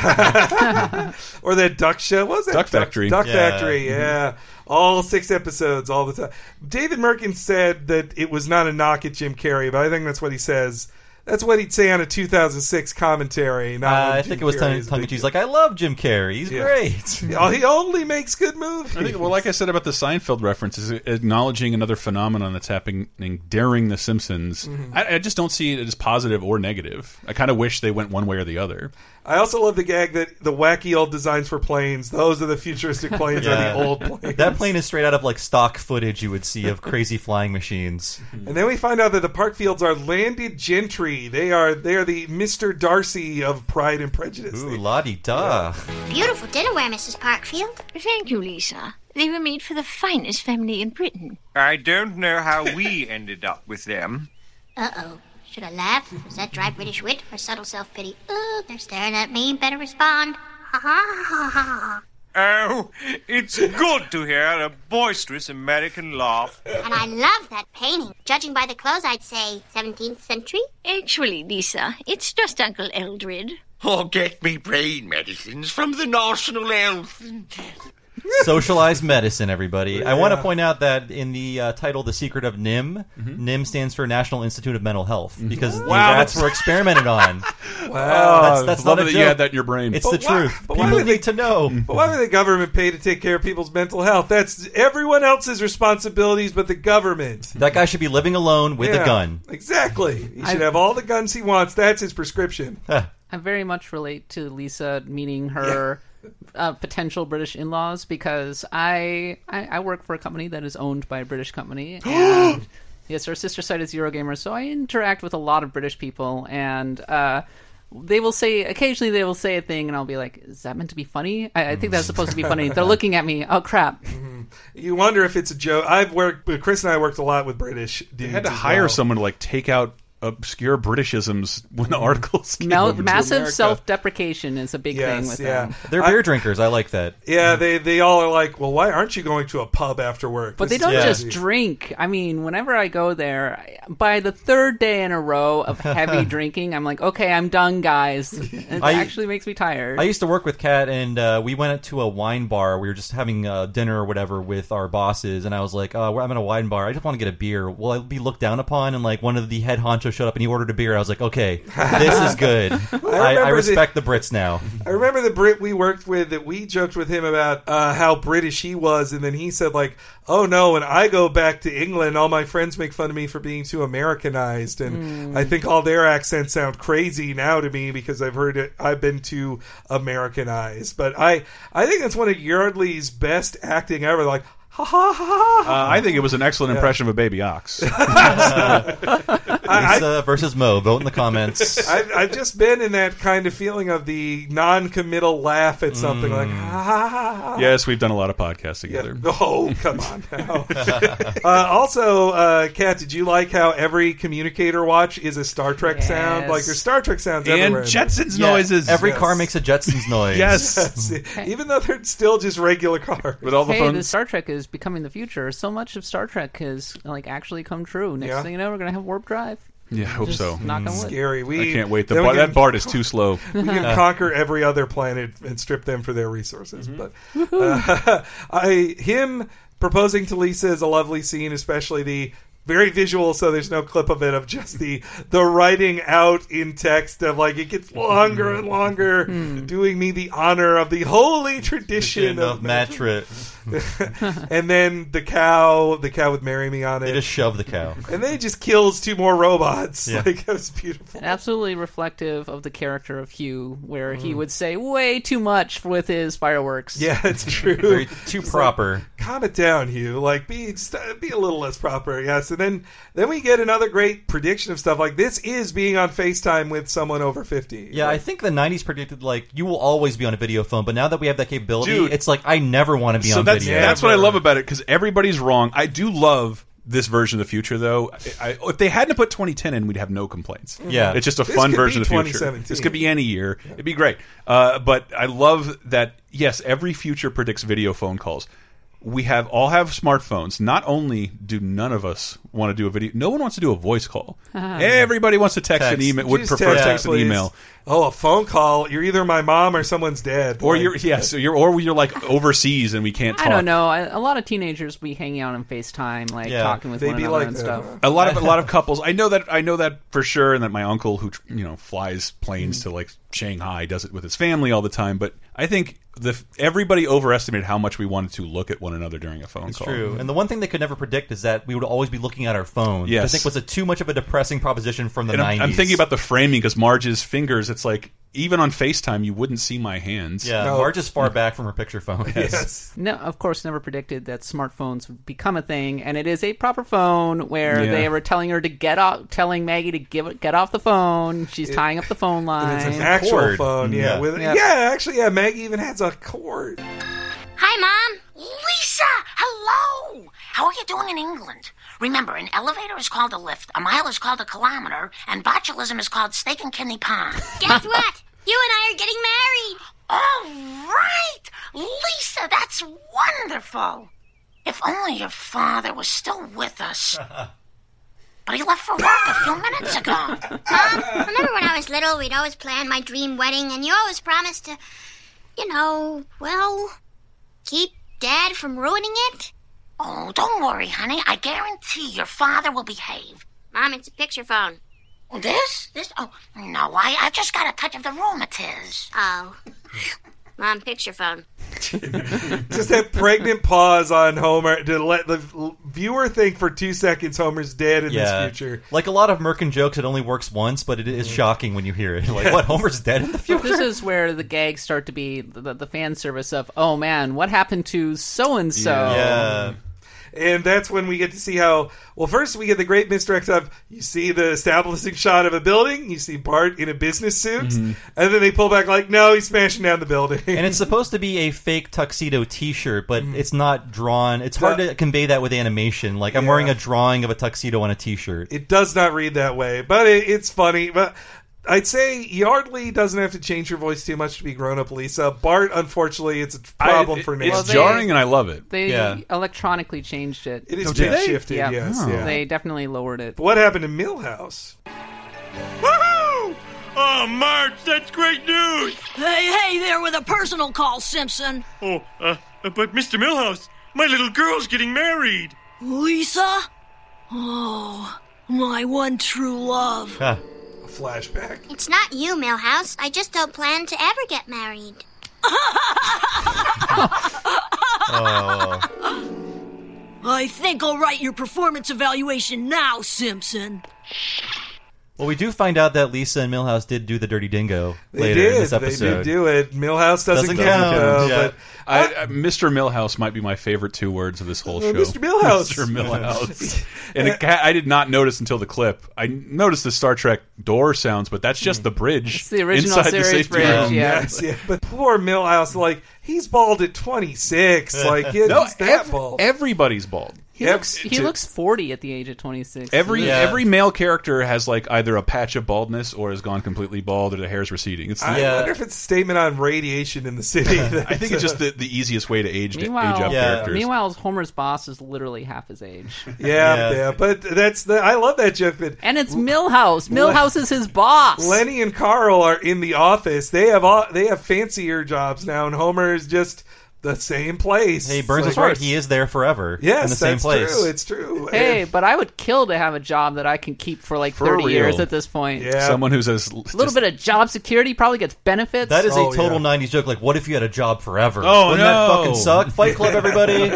Or that Duck Show. What was that?
Duck Factory.
Duck
Yeah.
Factory, yeah. All 6 episodes, all the time. David Merkin said that it was not a knock at Jim Carrey, but I think that's what he says. That's what he'd say on a 2006 commentary. Not when
I
Jim
think it was
Carrey is a
tongue in
big
cheek. Like, I love Jim Carrey. He's
Yeah.
great.
deal. He only makes good movies.
I think, well, like I said about the Seinfeld reference, is acknowledging another phenomenon that's happening during The Simpsons. I just don't see it as positive or negative. I kind of wish they went one way or the other.
I also love the gag that the wacky old designs for planes, those are the futuristic planes, are the old planes.
That plane is straight out of like stock footage you would see of crazy flying machines.
And then we find out that the Parkfields are landed gentry. They are the Mr. Darcy of Pride and Prejudice.
Ooh, la-di-da.
Beautiful dinnerware, Mrs. Parkfield.
Thank you, Lisa. They were made for the finest family in Britain.
I don't know how we ended up with them.
Uh-oh. Should I laugh? Was that dry British wit or subtle self-pity? Ooh, they're staring at me. Better respond. Ha ha ha ha.
Oh, it's good to hear a boisterous American laugh.
And I love that painting. Judging by the clothes, I'd say 17th century.
Actually, Lisa, it's just Uncle Eldred.
Oh, get me brain medicines from the National Health.
Socialized medicine, everybody. I want to
Yeah.
point out that in the title, The Secret of NIM, NIM stands for National Institute of Mental Health, because the
Wow,
rats
that's-
were experimented on.
Wow.
That's
Love
not a
that
joke.
you had that in your brain.
It's the truth.
but why
People
would they-
need to know.
But why would the government pay to take care of people's mental health? That's everyone else's responsibilities but the government.
That guy should be living alone with
Yeah,
a gun.
Exactly. He should have all the guns he wants. That's his prescription.
I very much relate to Lisa meeting her potential British in-laws because I work for a company that is owned by a British company. And yes, our sister site is Eurogamer, so I interact with a lot of British people, and they will say, occasionally they will say a thing, and I'll be like, is that meant to be funny? I think that's supposed to be funny. They're looking at me, oh crap.
You wonder if it's a joke. Chris and I worked a lot with British dudes.
They had to
as
hire
well.
someone to like take out obscure Britishisms when the articles came over to
Massive
America.
self-deprecation is a big thing with them.
They're beer drinkers. I like that.
Yeah, they all are like, well, why aren't you going to a pub after work?
But they don't just drink. I mean, whenever I go there, by the third day in a row of heavy drinking, I'm like, okay, I'm done, guys. It actually makes me tired.
I used to work with Kat, and we went to a wine bar. We were just having dinner or whatever with our bosses, and I was like, I'm at a wine bar. I just want to get a beer. Will I be looked down upon? And like one of the head honchos showed up, and he ordered a beer. I was like, okay, this is good. I respect the Brits now.
I remember the Brit we worked with that we joked with him about how British he was, and then he said like, oh no, when I go back to England, all my friends make fun of me for being too Americanized, and I think all their accents sound crazy now to me because I've been too Americanized. But I think that's one of Yardley's best acting ever. Like, ha ha ha ha.
I think it was an excellent impression of a baby ox.
Lisa versus Mo. Vote in the comments.
I've just been in that kind of feeling of the non-committal laugh at something like, ha ha ha ha.
Yes, we've done a lot of podcasts together.
Yeah. Oh, come on now. Also, Kat, did you like how every communicator watch is a Star Trek sound? Like there's Star Trek sounds
And
everywhere.
Jetsons noises.
Every car makes a Jetsons noise.
Yes. Even though they're still just regular cars.
With all the
Hey, the Star Trek is becoming the future. So much of Star Trek has like actually come true. Next thing you know, we're gonna have warp drive.
Yeah, I hope
Just
so.
knock on wood.
Scary.
I can't wait.
then we
That
can-
BART is too slow.
We can conquer every other planet and strip them for their resources. But him proposing to Lisa is a lovely scene, especially the very visual, so there's no clip of it, of just the writing out in text of like it gets longer and longer, doing me the honor of the holy tradition of
Matra.
And then the cow would marry me on it.
They just shove the cow.
And then he just kills two more robots.
Yeah.
Like, it was beautiful.
Absolutely reflective of the character of Hugh, where he would say way too much with his fireworks.
Yeah, it's true.
Very too
It's
proper.
Like, calm it down, Hugh. Like, be a little less proper. Yes, and then we get another great prediction of stuff like this is being on FaceTime with someone over 50.
Yeah, I think the 90s predicted, like, you will always be on a video phone, but now that we have that capability,
Dude.
it's like, I never want to be on video.
That's what I love about it, because everybody's wrong. I do love this version of the future, though. If they hadn't put 2010 in, we'd have no complaints.
Yeah.
It's just a
This
fun
could
version
be
of the future.
2017.
This could be any year. It'd be great. But I love that, yes, every future predicts video phone calls. We all have smartphones. Not only do none of us want to do a video, no one wants to do a voice call. Everybody wants to text and email. Would
Just
prefer text and
please.
email.
Oh, a phone call. You're either my mom or someone's dad.
Or
Like,
you're like overseas and we can't talk.
I don't know. A lot of teenagers be hanging out on FaceTime, like talking with
They'd
one
be
another
like
and
that,
stuff.
huh?
A lot of couples. I know that for sure, and that my uncle, who flies planes to like Shanghai, does it with his family all the time. But I think everybody overestimated how much we wanted to look at one another during a phone
It's
call.
true. And the one thing they could never predict is that we would always be looking at our phone.
Yes.
Which I think was too much of a depressing proposition from the
And
90s.
I'm thinking about the framing, because Marge's fingers, it's like, even on FaceTime, you wouldn't see my hands.
Yeah, Marge is far back from her picture phone.
Yes.
No, of course, never predicted that smartphones would become a thing, and it is a proper phone where
Yeah.
they were telling her to telling Maggie to get off the phone. She's tying up the phone line.
It's an actual
cord.
phone, yeah.
Yep.
Maggie even has a cord.
Hi, Mom. Lisa, hello. How are you doing in England? Remember, an elevator is called a lift, a mile is called a kilometer, and botulism is called steak and kidney pie.
Guess what? You and I are getting married.
All right. Lisa, that's wonderful. If only your father was still with us. But he left for work a few minutes ago.
Mom, remember when I was little, we'd always plan my dream wedding, and you always promised to, keep Dad from ruining it?
Oh, don't worry, honey. I guarantee your father will behave.
Mom, it's a picture phone.
This? Oh, no, I just got a touch of the rheumatiz.
Oh. Mom, picture phone.
Just that pregnant pause on Homer to let the viewer think for 2 seconds Homer's dead in this future.
Like a lot of Merkin jokes, it only works once, but it is shocking when you hear it. Like, what, Homer's dead in the future?
This is where the gags start to be the fan service of, oh man, what happened to so-and-so?
Yeah.
And that's when we get to see how... Well, first we get the great misdirect of, you see the establishing shot of a building, you see Bart in a business suit, and then they pull back like, no, he's smashing down the building.
And it's supposed to be a fake tuxedo t-shirt, but it's not drawn. It's hard to convey that with animation. Like, I'm wearing a drawing of a tuxedo on a t-shirt.
It does not read that way, but it's funny. But I'd say Yardley doesn't have to change her voice too much to be grown-up Lisa. Bart, unfortunately, it's a problem for me.
It's jarring, and I love it.
They electronically changed it.
It is shifted, yes.
Yeah. They definitely lowered it.
But what happened to Milhouse?
Woohoo! Oh, Marge, that's great news!
Hey there with a personal call, Simpson.
Oh, but Mr. Milhouse, my little girl's getting married.
Lisa? Oh, my one true love.
Flashback.
It's not you, Milhouse. I just don't plan to ever get married.
I think I'll write your performance evaluation now, Simpson.
Well, we do find out that Lisa and Milhouse did do the Dirty Dingo later in this episode.
They did do it. Milhouse doesn't
count.
But
Mr. Milhouse might be my favorite 2 words of this whole show.
Mr. Milhouse.
Mr. Milhouse. And I did not notice until the clip. I noticed the Star Trek door sounds, but that's just the bridge.
It's the original
inside
series
the safety
bridge,
room.
Yes, yeah. But poor Milhouse, like, he's bald at 26. Like, he's that bald.
Everybody's bald.
He looks 40 at the age of 26.
Every male character has like either a patch of baldness or has gone completely bald or the hair's receding.
I wonder if it's a statement on radiation in the city.
I think it's just the easiest way to age up characters.
Meanwhile, Homer's boss is literally half his age.
Yeah, but I love that joke.
And it's Milhouse. Milhouse is his boss.
Lenny and Carl are in the office. They have fancier jobs now, and Homer is just the same place.
Hey, Burns is right. He is there forever.
Yes,
in the same place.
True. It's true.
Hey, but I would kill to have a job that I can keep for like 30 years at this point.
Yeah.
Someone who's a
little bit of job security, probably gets benefits.
That is a total 90s joke. Like, what if you had a job forever?
Oh,
Wouldn't that fucking suck? Fight Club, everybody.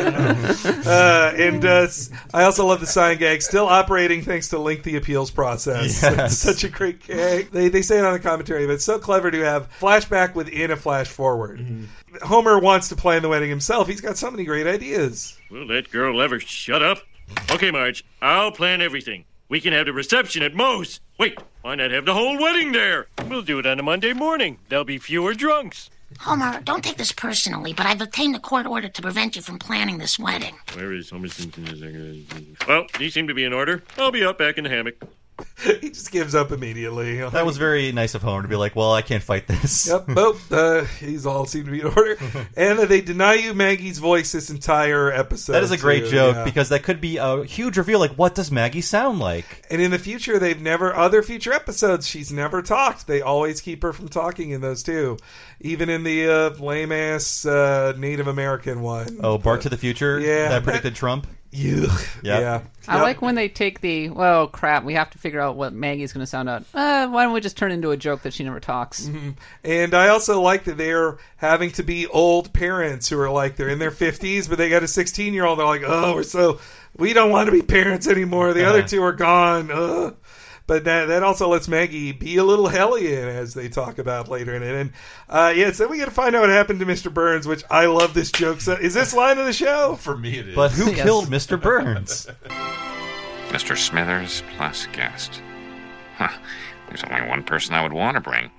I also love the sign gag. Still operating thanks to lengthy appeals process.
Yes.
It's such a great gag. They say it on the commentary, but it's so clever to have flashback within a flash forward. Homer wants to plan the wedding himself. He's got so many great ideas.
Will that girl ever shut up? Okay, Marge, I'll plan everything. We can have the reception at Moe's. Wait, why not have the whole wedding there? We'll do it on a Monday morning. There'll be fewer drunks.
Homer, don't take this personally, but I've obtained a court order to prevent you from planning this wedding.
Where is Homer Simpson? Well, these seem to be in order. I'll be up back in the hammock.
He just gives up immediately.
That was very nice of Homer to be like, well, I can't fight this.
Yep, nope. He's all seem to be in order. And they deny you Maggie's voice this entire episode.
That is a great joke, because that could be a huge reveal. Like, what does Maggie sound like?
And in the future, other future episodes, she's never talked. They always keep her from talking in those too. Even in the lame-ass Native American one.
Oh, Bart to the Future?
Yeah.
That predicted Trump?
Yeah.
I like when they take well, crap, we have to figure out what Maggie's going to sound out. Why don't we just turn into a joke that she never talks?
Mm-hmm. And I also like that they're having to be old parents who are like, they're in their 50s, but they got a 16-year-old. They're like, oh, we don't want to be parents anymore. The other two are gone. But that also lets Maggie be a little hellion, as they talk about later in it. And so we got to find out what happened to Mr. Burns, which I love this joke. So, is this line of the show?
For me, it is.
But who killed Mr. Burns?
Mr. Smithers plus guest. Huh. There's only one person I would want to bring.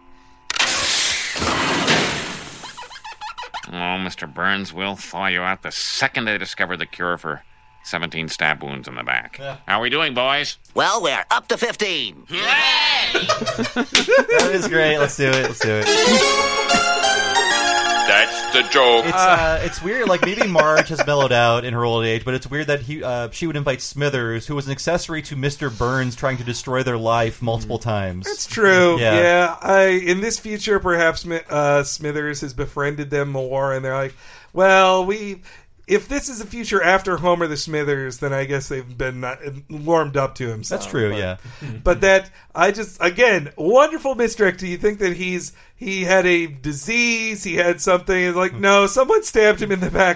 Oh, Mr. Burns will thaw you out the second they discover the cure for 17 stab wounds in the back. Yeah. How are we doing, boys?
Well, we're up to 15.
That is great. Let's do it.
That's the joke.
It's weird. Like, maybe Marge has mellowed out in her old age, but it's weird that she would invite Smithers, who was an accessory to Mr. Burns trying to destroy their life multiple times.
That's true. Yeah. In this future, perhaps Smithers has befriended them more, and they're like, well, if this is a future after Homer the Smithers, then I guess they've been warmed up to him.
That's true, yeah.
But that, again, wonderful misdirect. Do you think that he had a disease? He had something? It's like, no, someone stabbed him in the back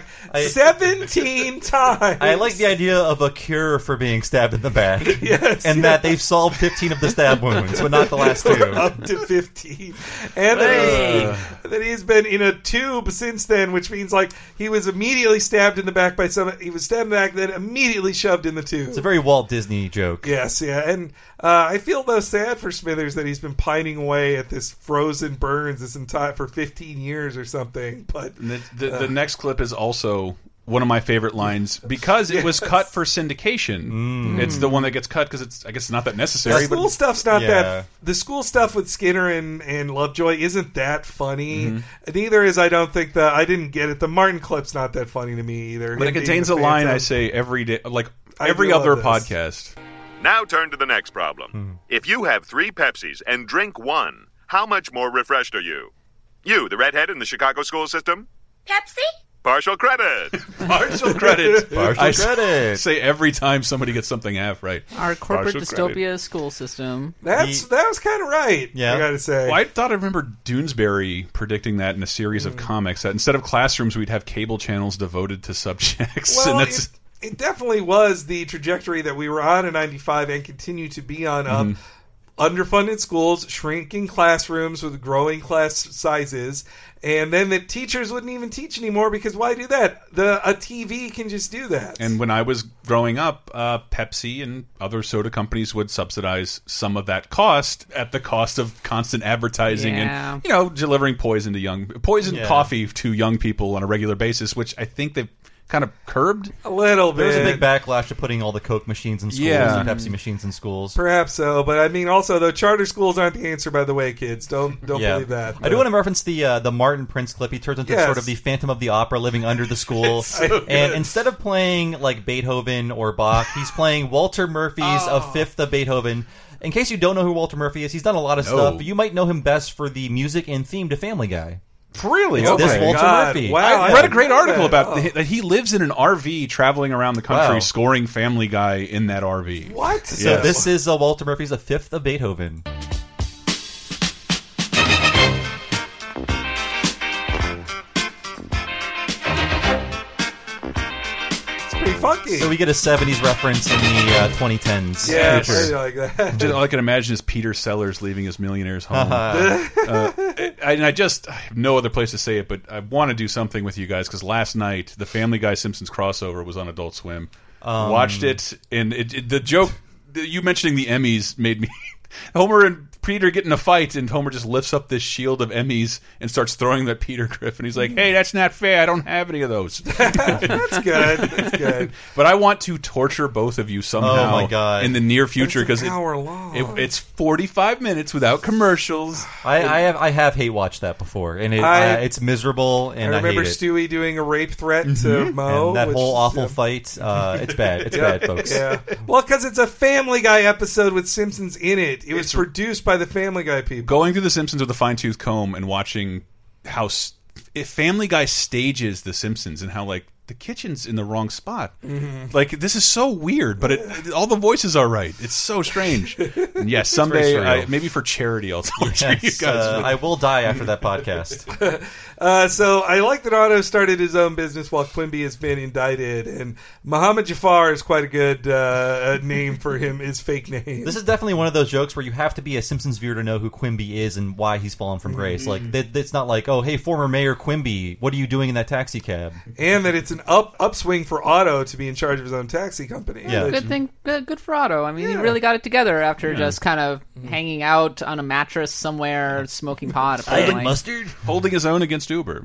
17 times.
I like the idea of a cure for being stabbed in the back.
And
that they've solved 15 of the stab wounds, but not the last 2.
Up to 15. And that he's been in a tube since then, which means like he was immediately stabbed in the back by someone. He was stabbed in the back, then immediately shoved in the tube.
It's a very Walt Disney joke.
Yes, yeah. And I feel though sad for Smithers that he's been pining away at this frozen burns for 15 years or something. But
the next clip is also one of my favorite lines because it was cut for syndication. It's the one that gets cut because I guess it's not that necessary.
The school stuff's not that. The school stuff with Skinner and Lovejoy isn't that funny. Neither is I didn't get it. The Martin clip's not that funny to me either.
But it contains a line I say every day, like every other podcast.
Now turn to the next problem. If you have 3 Pepsis and drink 1, how much more refreshed are you? You, the redhead in the Chicago school system?
Pepsi?
Partial credit.
Partial credit.
Partial credit.
Say every time somebody gets something half right.
Our corporate
Partial
dystopia
credit.
School system.
That was kind of right.
Yeah.
I gotta say.
Well, I thought I remember Doonesbury predicting that in a series of comics that instead of classrooms we'd have cable channels devoted to subjects.
Well,
and that's
it definitely was the trajectory that we were on in 95 and continue to be on. Underfunded schools, shrinking classrooms with growing class sizes, and then the teachers wouldn't even teach anymore because why do that? A TV can just do that.
And when I was growing up, Pepsi and other soda companies would subsidize some of that cost at the cost of constant advertising and delivering poison coffee to young people on a regular basis, which I think they've kind of curbed
a little bit.
There was a big backlash to putting all the Coke machines in schools and Pepsi machines in schools.
Perhaps so, but I mean, also though, charter schools aren't the answer. By the way, kids, don't believe that.
I do want to reference the Martin Prince clip. He turns into sort of the Phantom of the Opera, living under the school, and instead of playing like Beethoven or Bach, he's playing Walter Murphy's A Fifth of Beethoven. In case you don't know who Walter Murphy is, he's done a lot of stuff, but you might know him best for the music and theme to Family Guy.
Really?
It's this Walter Murphy.
Wow,
I read a great article about that he lives in an RV traveling around the country scoring Family Guy in that RV.
What?
So this is Walter Murphy's A Fifth of Beethoven.
Pretty funky.
So we get a 70s reference in the 2010s.
Yeah,
future.
like that.
All I can imagine is Peter Sellers leaving his millionaire's home. I have no other place to say it, but I want to do something with you guys because last night the Family Guy Simpsons crossover was on Adult Swim. Watched it, and the joke you mentioning the Emmys made me. Homer and Peter get in a fight, and Homer just lifts up this shield of Emmys and starts throwing them at Peter Griffin. He's like, "Hey, that's not fair. I don't have any of those."
That's good. That's good.
But I want to torture both of you somehow.
Oh my God.
In the near future
because
because it's 45 minutes without commercials.
I have hate watched that before, and it's miserable. And I
remember
hate it.
Stewie doing a rape threat to Mo.
And that whole awful fight. It's bad. It's bad, folks.
Yeah. Well, because it's a Family Guy episode with Simpsons in it. It was produced by the Family Guy people.
Going through The Simpsons with a fine-tooth comb and watching how Family Guy stages The Simpsons and how like the kitchen's in the wrong spot. Like this is so weird, but all the voices are right. It's so strange. And yes, someday maybe for charity I'll torture you guys.
I will die after that podcast.
So I like that Otto started his own business while Quimby has been indicted, and Muhammad Jafar is quite a good name for him. His fake name.
This is definitely one of those jokes where you have to be a Simpsons viewer to know who Quimby is and why he's fallen from grace. Like it's not like, oh hey, former Mayor Quimby, what are you doing in that taxi cab?
And that it's an upswing for Otto to be in charge of his own taxi company.
Yeah,
good thing. Good for Otto. I mean, he really got it together after just kind of hanging out on a mattress somewhere, smoking pot.
Holding mustard,
holding his own against Uber.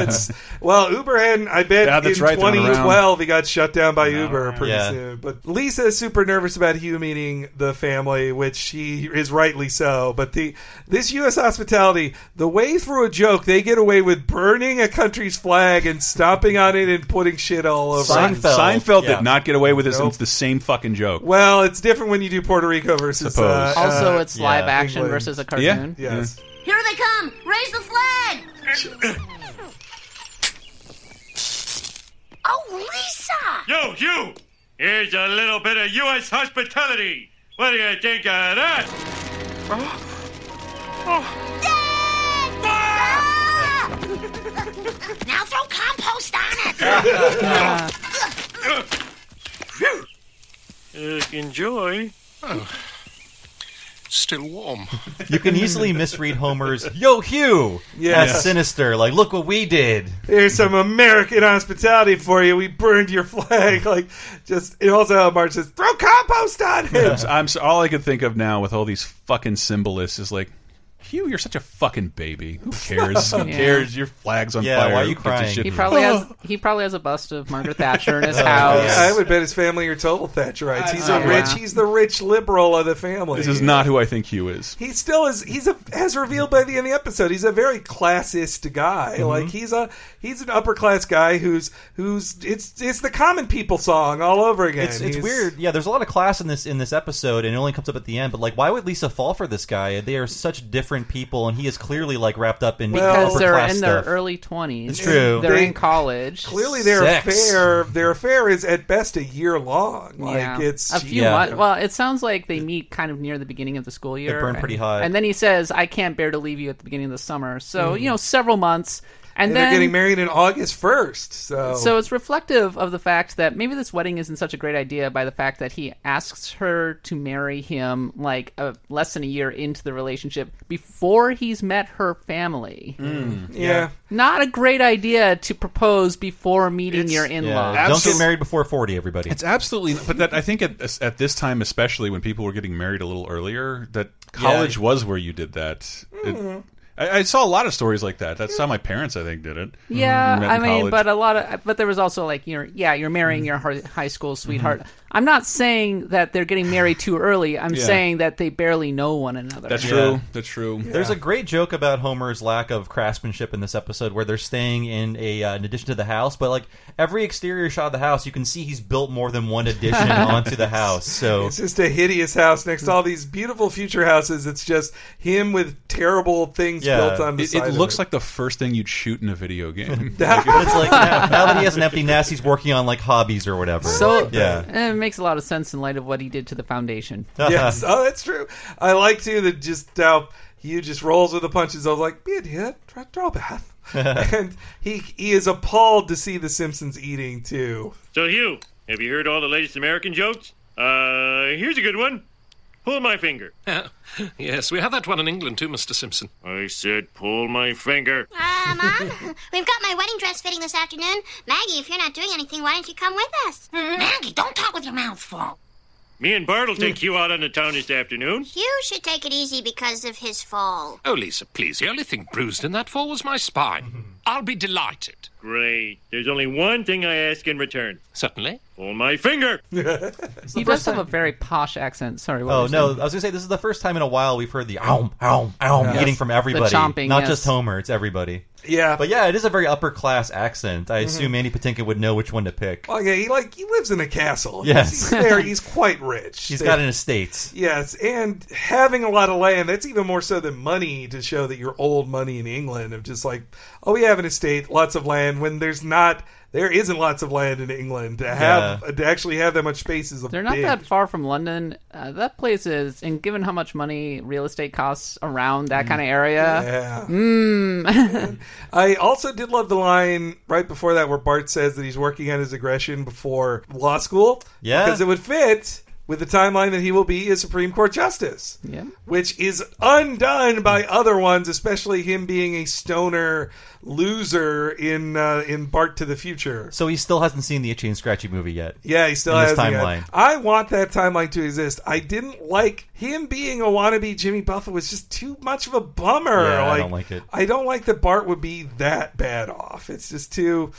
Well, Uber hadn't. I bet in 2012 he got shut down by Uber pretty soon. But Lisa is super nervous about Hugh meeting the family, which she is rightly so. But this U.S. hospitality, the way through a joke, they get away with burning a country's flag and stomping on it and putting shit all over.
Seinfeld did not get away with this. Nope. It's the same fucking joke.
Well, it's different when you do Puerto Rico versus.
Also, it's live action
England.
versus a cartoon.
Yeah. Yes.
Here they come! Raise the flag! Oh,
Yo, you! Here's a little bit of U.S. hospitality. What do you think of that?
Now throw compost on it.
Enjoy.
Oh. Still warm.
You can easily misread Homer's "Yo, Hugh" as sinister. Like, look what we did.
Here's some American hospitality for you. We burned your flag. It also how Marge says, throw compost on him.
All I can think of now with all these fucking symbolists is like, Hugh, you're such a fucking baby. Who cares? Who cares? Your flag's on fire.
Why are you
Who gives a
crying?
shit?
He probably has a bust of Margaret Thatcher in his house.
Yeah, I would bet his family are total Thatcherites. He's the rich liberal of the family.
This is not who I think Hugh is.
He still is. As revealed by the end of the episode, he's a very classist guy. Like he's an upper class guy who's it's the common people song all over again.
It's weird. Yeah, there's a lot of class in this episode, and it only comes up at the end. But like, why would Lisa fall for this guy? They are such different people, and he is clearly like wrapped up in
because they're in
stuff.
their early 20s.
It's true.
They're in college.
Clearly, their affair is at best a year long. It's
a few months. Well, it sounds like they meet kind of near the beginning of the school year.
They burn pretty hot.
And then he says, "I can't bear to leave you at the beginning of the summer." So several months. And then
they're getting married in August 1st.
So it's reflective of the fact that maybe this wedding isn't such a great idea by the fact that he asks her to marry him like less than a year into the relationship before he's met her family.
Yeah.
Not a great idea to propose before meeting your in-laws.
Don't get married before 40, everybody.
It's absolutely, but I think at this time, especially when people were getting married a little earlier, that college was where you did that. I saw a lot of stories like that. That's how my parents, I think, did it.
Yeah, I mean, but there was also like you're marrying your high school sweetheart. I'm not saying that they're getting married too early. I'm saying that they barely know one another.
That's true. That's true.
Yeah. There's a great joke about Homer's lack of craftsmanship in this episode, where they're staying in in addition to the house, but like every exterior shot of the house, you can see he's built more than one addition onto the house. So
it's just a hideous house next to all these beautiful future houses. It's just him with terrible things built on the side.
It looks like the first thing you'd shoot in a video game.
It's like now that he has an empty nest, he's working on like hobbies or whatever.
So it makes a lot of sense in light of what he did to the foundation.
Yes, that's true. I like too that just how Hugh just rolls with the punches. I was like, be idiot, draw a bath. And he is appalled to see the Simpsons eating too.
So Hugh, have you heard all the latest American jokes? Here's a good one. Pull my finger.
Yes, we have that one in England too, Mr. Simpson.
I said pull my finger.
Mom, we've got my wedding dress fitting this afternoon. Maggie, if you're not doing anything, why don't you come with us?
Maggie, don't talk with your mouth full.
Me and Bart will take you out on the town this afternoon.
Hugh should take it easy because of his fall.
Oh, Lisa, please. The only thing bruised in that fall was my spine. I'll be delighted.
Great. There's only one thing I ask in return.
Certainly.
Pull my finger.
He does have a very posh accent. Sorry. What
I was going to say, this is the first time in a while we've heard the ow, ow, ow eating from everybody.
The chomping,
not just Homer, it's everybody.
Yeah.
But yeah, it is a very upper class accent. I assume Andy Patinkin would know which one to pick.
Well, yeah, he lives in a castle.
Yes.
He's quite rich.
He's got an estate.
Yes, and having a lot of land, that's even more so than money to show that you're old money in England, of just like, oh, we have an estate, lots of land, when there isn't lots of land in England to actually have that much space is
They're not that far from London. That place is, and given how much money real estate costs around that kind of area.
Yeah. I also did love the line right before that where Bart says that he's working on his aggression before law school.
Yeah.
Because it would fit with the timeline that he will be a Supreme Court justice.
Yeah.
Which is undone by other ones, especially him being a stoner loser in Bart to the Future.
So he still hasn't seen the Itchy and Scratchy movie yet.
Yeah, he still
in
hasn't
this timeline.
yet. I want that timeline to exist. I didn't like him being a wannabe Jimmy Buffett. Was just too much of a bummer.
Yeah, I don't like it.
I don't like that Bart would be that bad off. It's just too...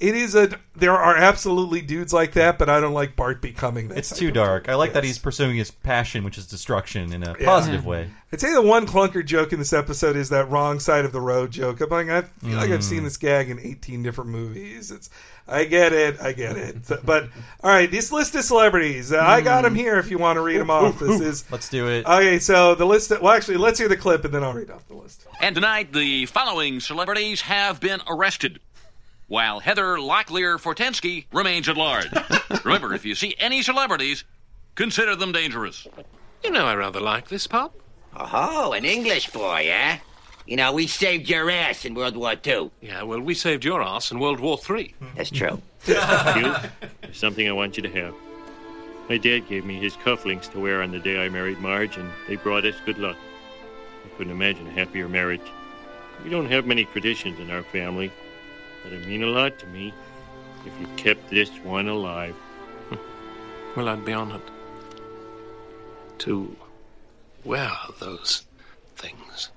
There are absolutely dudes like that, but I don't like Bart becoming that.
It's too dark. I like that he's pursuing his passion, which is destruction, in a positive way.
I'd say the one clunker joke in this episode is that wrong side of the road joke. I feel like I've seen this gag in 18 different movies. I get it. But, all right, this list of celebrities. I got them here if you want to read them off.
Let's do it.
Okay, so the list... actually, let's hear the clip, and then I'll read off the list.
And tonight, the following celebrities have been arrested.
while Heather Locklear Fortensky remains at large. Remember, if you see any celebrities, consider them dangerous.
You know I rather like this, Pop.
Oh, an English boy, eh? You know, we saved your ass in World War II.
Yeah, well, we saved your ass in World War III.
That's true.
Hugh, there's something I want you to have. My dad gave me his cufflinks to wear on the day I married Marge, and they brought us good luck. I couldn't imagine a happier marriage. We don't have many traditions in our family, but it mean a lot to me if you kept this one alive.
Well, I'd be honored to wear those things.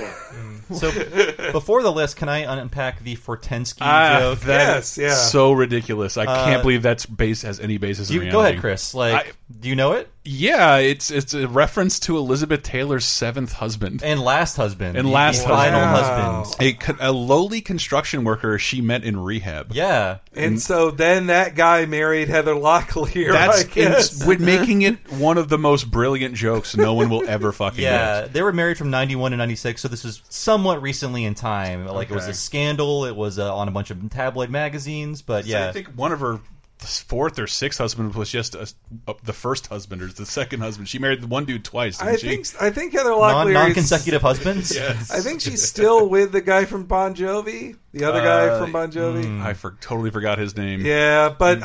So, before the list, can I unpack the Fortensky joke?
That's so ridiculous. I can't believe that's has any basis in reality.
Go ahead, Chris. Do you know it?
Yeah, it's a reference to Elizabeth Taylor's 7th husband.
And last husband.
And last
final husband.
A lowly construction worker she met in rehab.
Yeah.
And so then that guy married Heather Locklear, I guess.
Making it one of the most brilliant jokes no one will ever fucking get.
They were married from 91 to 96, so this was somewhat recently in time. Like, it was a scandal. It was on a bunch of tabloid magazines, but
So I think one of her 4th or 6th husband was just the first husband or the second husband. She married the one dude twice, didn't she?
I think Heather Locklear
non-consecutive husbands?
Yes.
I think she's still with the guy from Bon Jovi. The other guy from Bon Jovi.
I totally forgot his name.
Yeah, but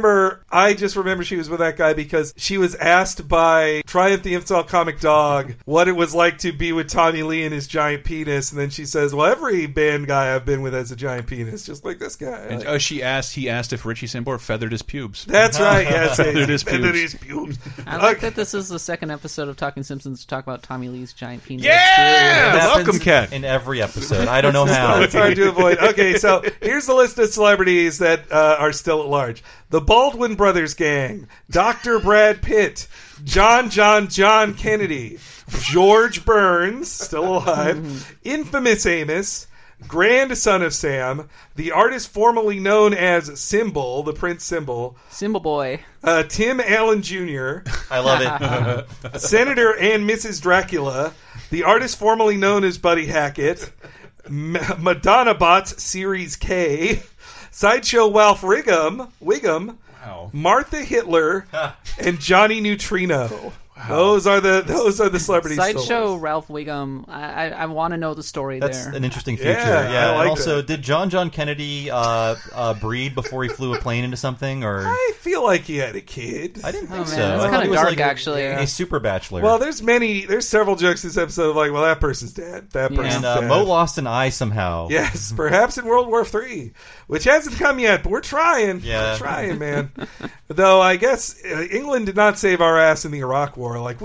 I just remember she was with that guy because she was asked by Triumph the Infidel Comic Dog what it was like to be with Tommy Lee and his giant penis, and then she says, well, every band guy I've been with has a giant penis, just like this guy.
And, he asked if Richie Sambor feathered his pubes.
That's right, yes.
Feathered his
pubes.
I like that this is the second episode of Talking Simpsons to talk about Tommy Lee's giant penis.
Yeah! Welcome, Ken.
In every episode. I don't know how.
It's hard to avoid. Okay, so here's the list of celebrities that are still at large. The Baldwin Brothers Gang, Dr. Brad Pitt, John Kennedy, George Burns, still alive, Infamous Amos, grandson of Sam, the artist formerly known as Symbol, the Prince Symbol.
Symbol Boy.
Tim Allen Jr.
I love
it. Senator and Mrs. Dracula, the artist formerly known as Buddy Hackett, Madonna Bots Series K, Sideshow Ralph Wiggum,
wow.
Martha Hitler, and Johnny Neutrino. Wow. Those are the celebrities.
Sideshow Ralph Wiggum. I want to know the story
That's
there.
an interesting feature.
Yeah, I like
and also,
that.
did John Kennedy breed before he flew a plane into something? Or
I feel like he had a kid.
I didn't think so.
It's
I
kind
thought he
of
was
dark,
like
actually.
A super bachelor.
Well, there's several jokes this episode of like, well, that person's dead. That person's dead.
And Mo lost an eye somehow.
Yes, perhaps in World War III, which hasn't come yet, but we're trying.
Yeah.
We're trying, man. Though I guess England did not save our ass in the Iraq War. Like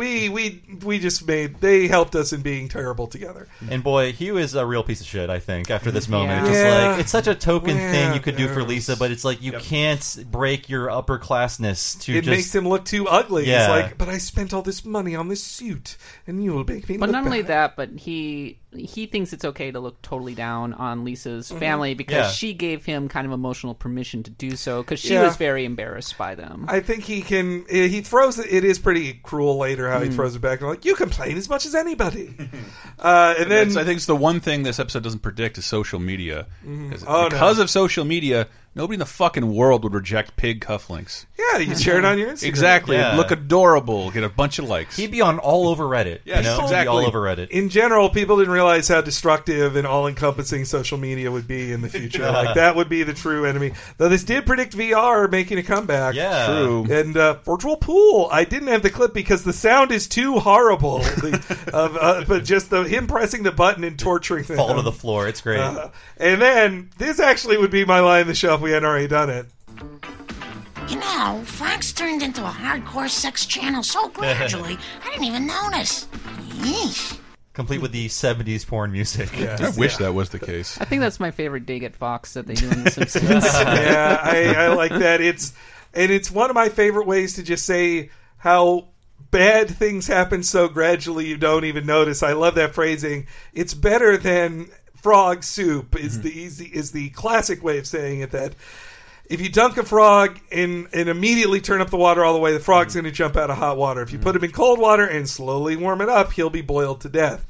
they helped us in being terrible together.
And boy, Hugh is a real piece of shit, I think, after this moment.
Yeah.
Just
Yeah.
like, it's such a token thing you could do for Lisa, but it's like you can't break your upper classness to
It makes him look too ugly.
Yeah.
He's like, but I spent all this money on this suit, and you will make me
But
look
not only
bad.
that, but he thinks it's okay to look totally down on Lisa's family because she gave him kind of emotional permission to do so because she was very embarrassed by them.
I think he throws it is pretty cruel later how he throws it back and like, you complain as much as anybody. And then
I think it's the one thing this episode doesn't predict is social media. Because
no.
of social media, nobody in the fucking world would reject pig cufflinks.
Yeah, you share it on your Instagram.
Exactly.
Yeah.
It'd look adorable, get a bunch of likes.
He'd be on all over Reddit.
Yes,
you know?
exactly.
He'd be all over Reddit.
In general, people didn't realize how destructive and all-encompassing social media would be in the future. Like, that would be the true enemy. Though this did predict VR making a comeback.
Yeah.
True.
And virtual pool. I didn't have the clip because the sound is too horrible. But just him pressing the button and torturing them.
Fall to the floor. It's great.
And then, this actually would be my line in the show if we hadn't already done it.
You know, Fox turned into a hardcore sex channel so gradually, I didn't even notice. Yeesh.
Complete with the 70s porn music.
Yes.
I wish that was the case.
I think that's my favorite dig at Fox that they do in The Simpsons.
Yeah, I like that. It's one of my favorite ways to just say how bad things happen so gradually you don't even notice. I love that phrasing. It's better than frog soup is the classic way of saying it, that if you dunk a frog and immediately turn up the water all the way, the frog's going to jump out of hot water. If you put him in cold water and slowly warm it up, he'll be boiled to death.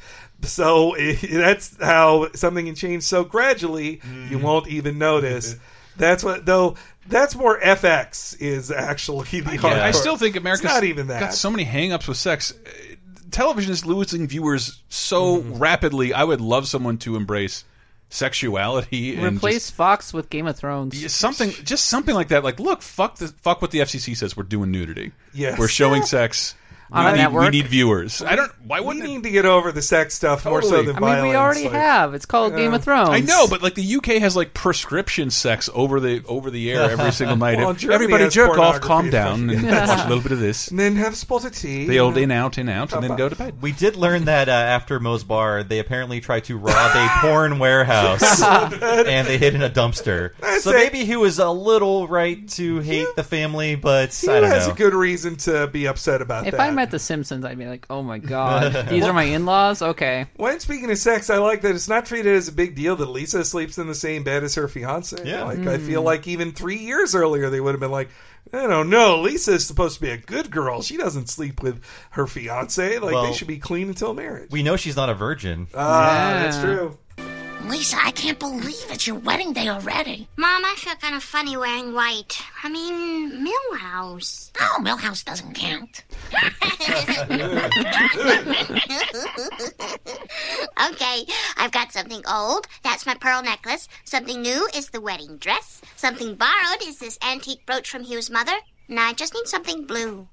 So that's how something can change so gradually you won't even notice. That's what though. That's more FX is actually the hard
I still think America's
not even that.
got so many hang-ups with sex. Television is losing viewers so rapidly. I would love someone to embrace sexuality and
replace Fox with Game of Thrones.
Something like that. Like, look, fuck what the FCC says. We're doing nudity.
Yes.
We're showing sex. We need viewers. Why wouldn't
we need to get over the sex stuff more so than violence?
We already have. It's called Game of Thrones.
I know, but like the UK has like prescription sex over the air every single night. Everybody jerk off, calm down, and watch a little bit of this.
And then have spotted tea.
The old in out, and then go to bed.
We did learn that after Moe's Bar, they apparently tried to rob a porn warehouse, and they hid in a dumpster. So maybe he was a little right to hate the family, but I don't know.
He has a good reason to be upset about that.
If I met The Simpsons, I'd be like, oh my god, these are my in-laws? Okay.
When speaking of sex, I like that it's not treated as a big deal that Lisa sleeps in the same bed as her fiance.
Yeah.
I feel like even 3 years earlier they would have been like, I don't know, Lisa is supposed to be a good girl. She doesn't sleep with her fiance. They should be clean until marriage.
We know she's not a virgin.
That's true.
Lisa, I can't believe it's your wedding day already.
Mom, I feel kind of funny wearing white. I mean, Millhouse.
Oh, Millhouse doesn't count.
Okay, I've got something old. That's my pearl necklace. Something new is the wedding dress. Something borrowed is this antique brooch from Hugh's mother. And I just need something blue.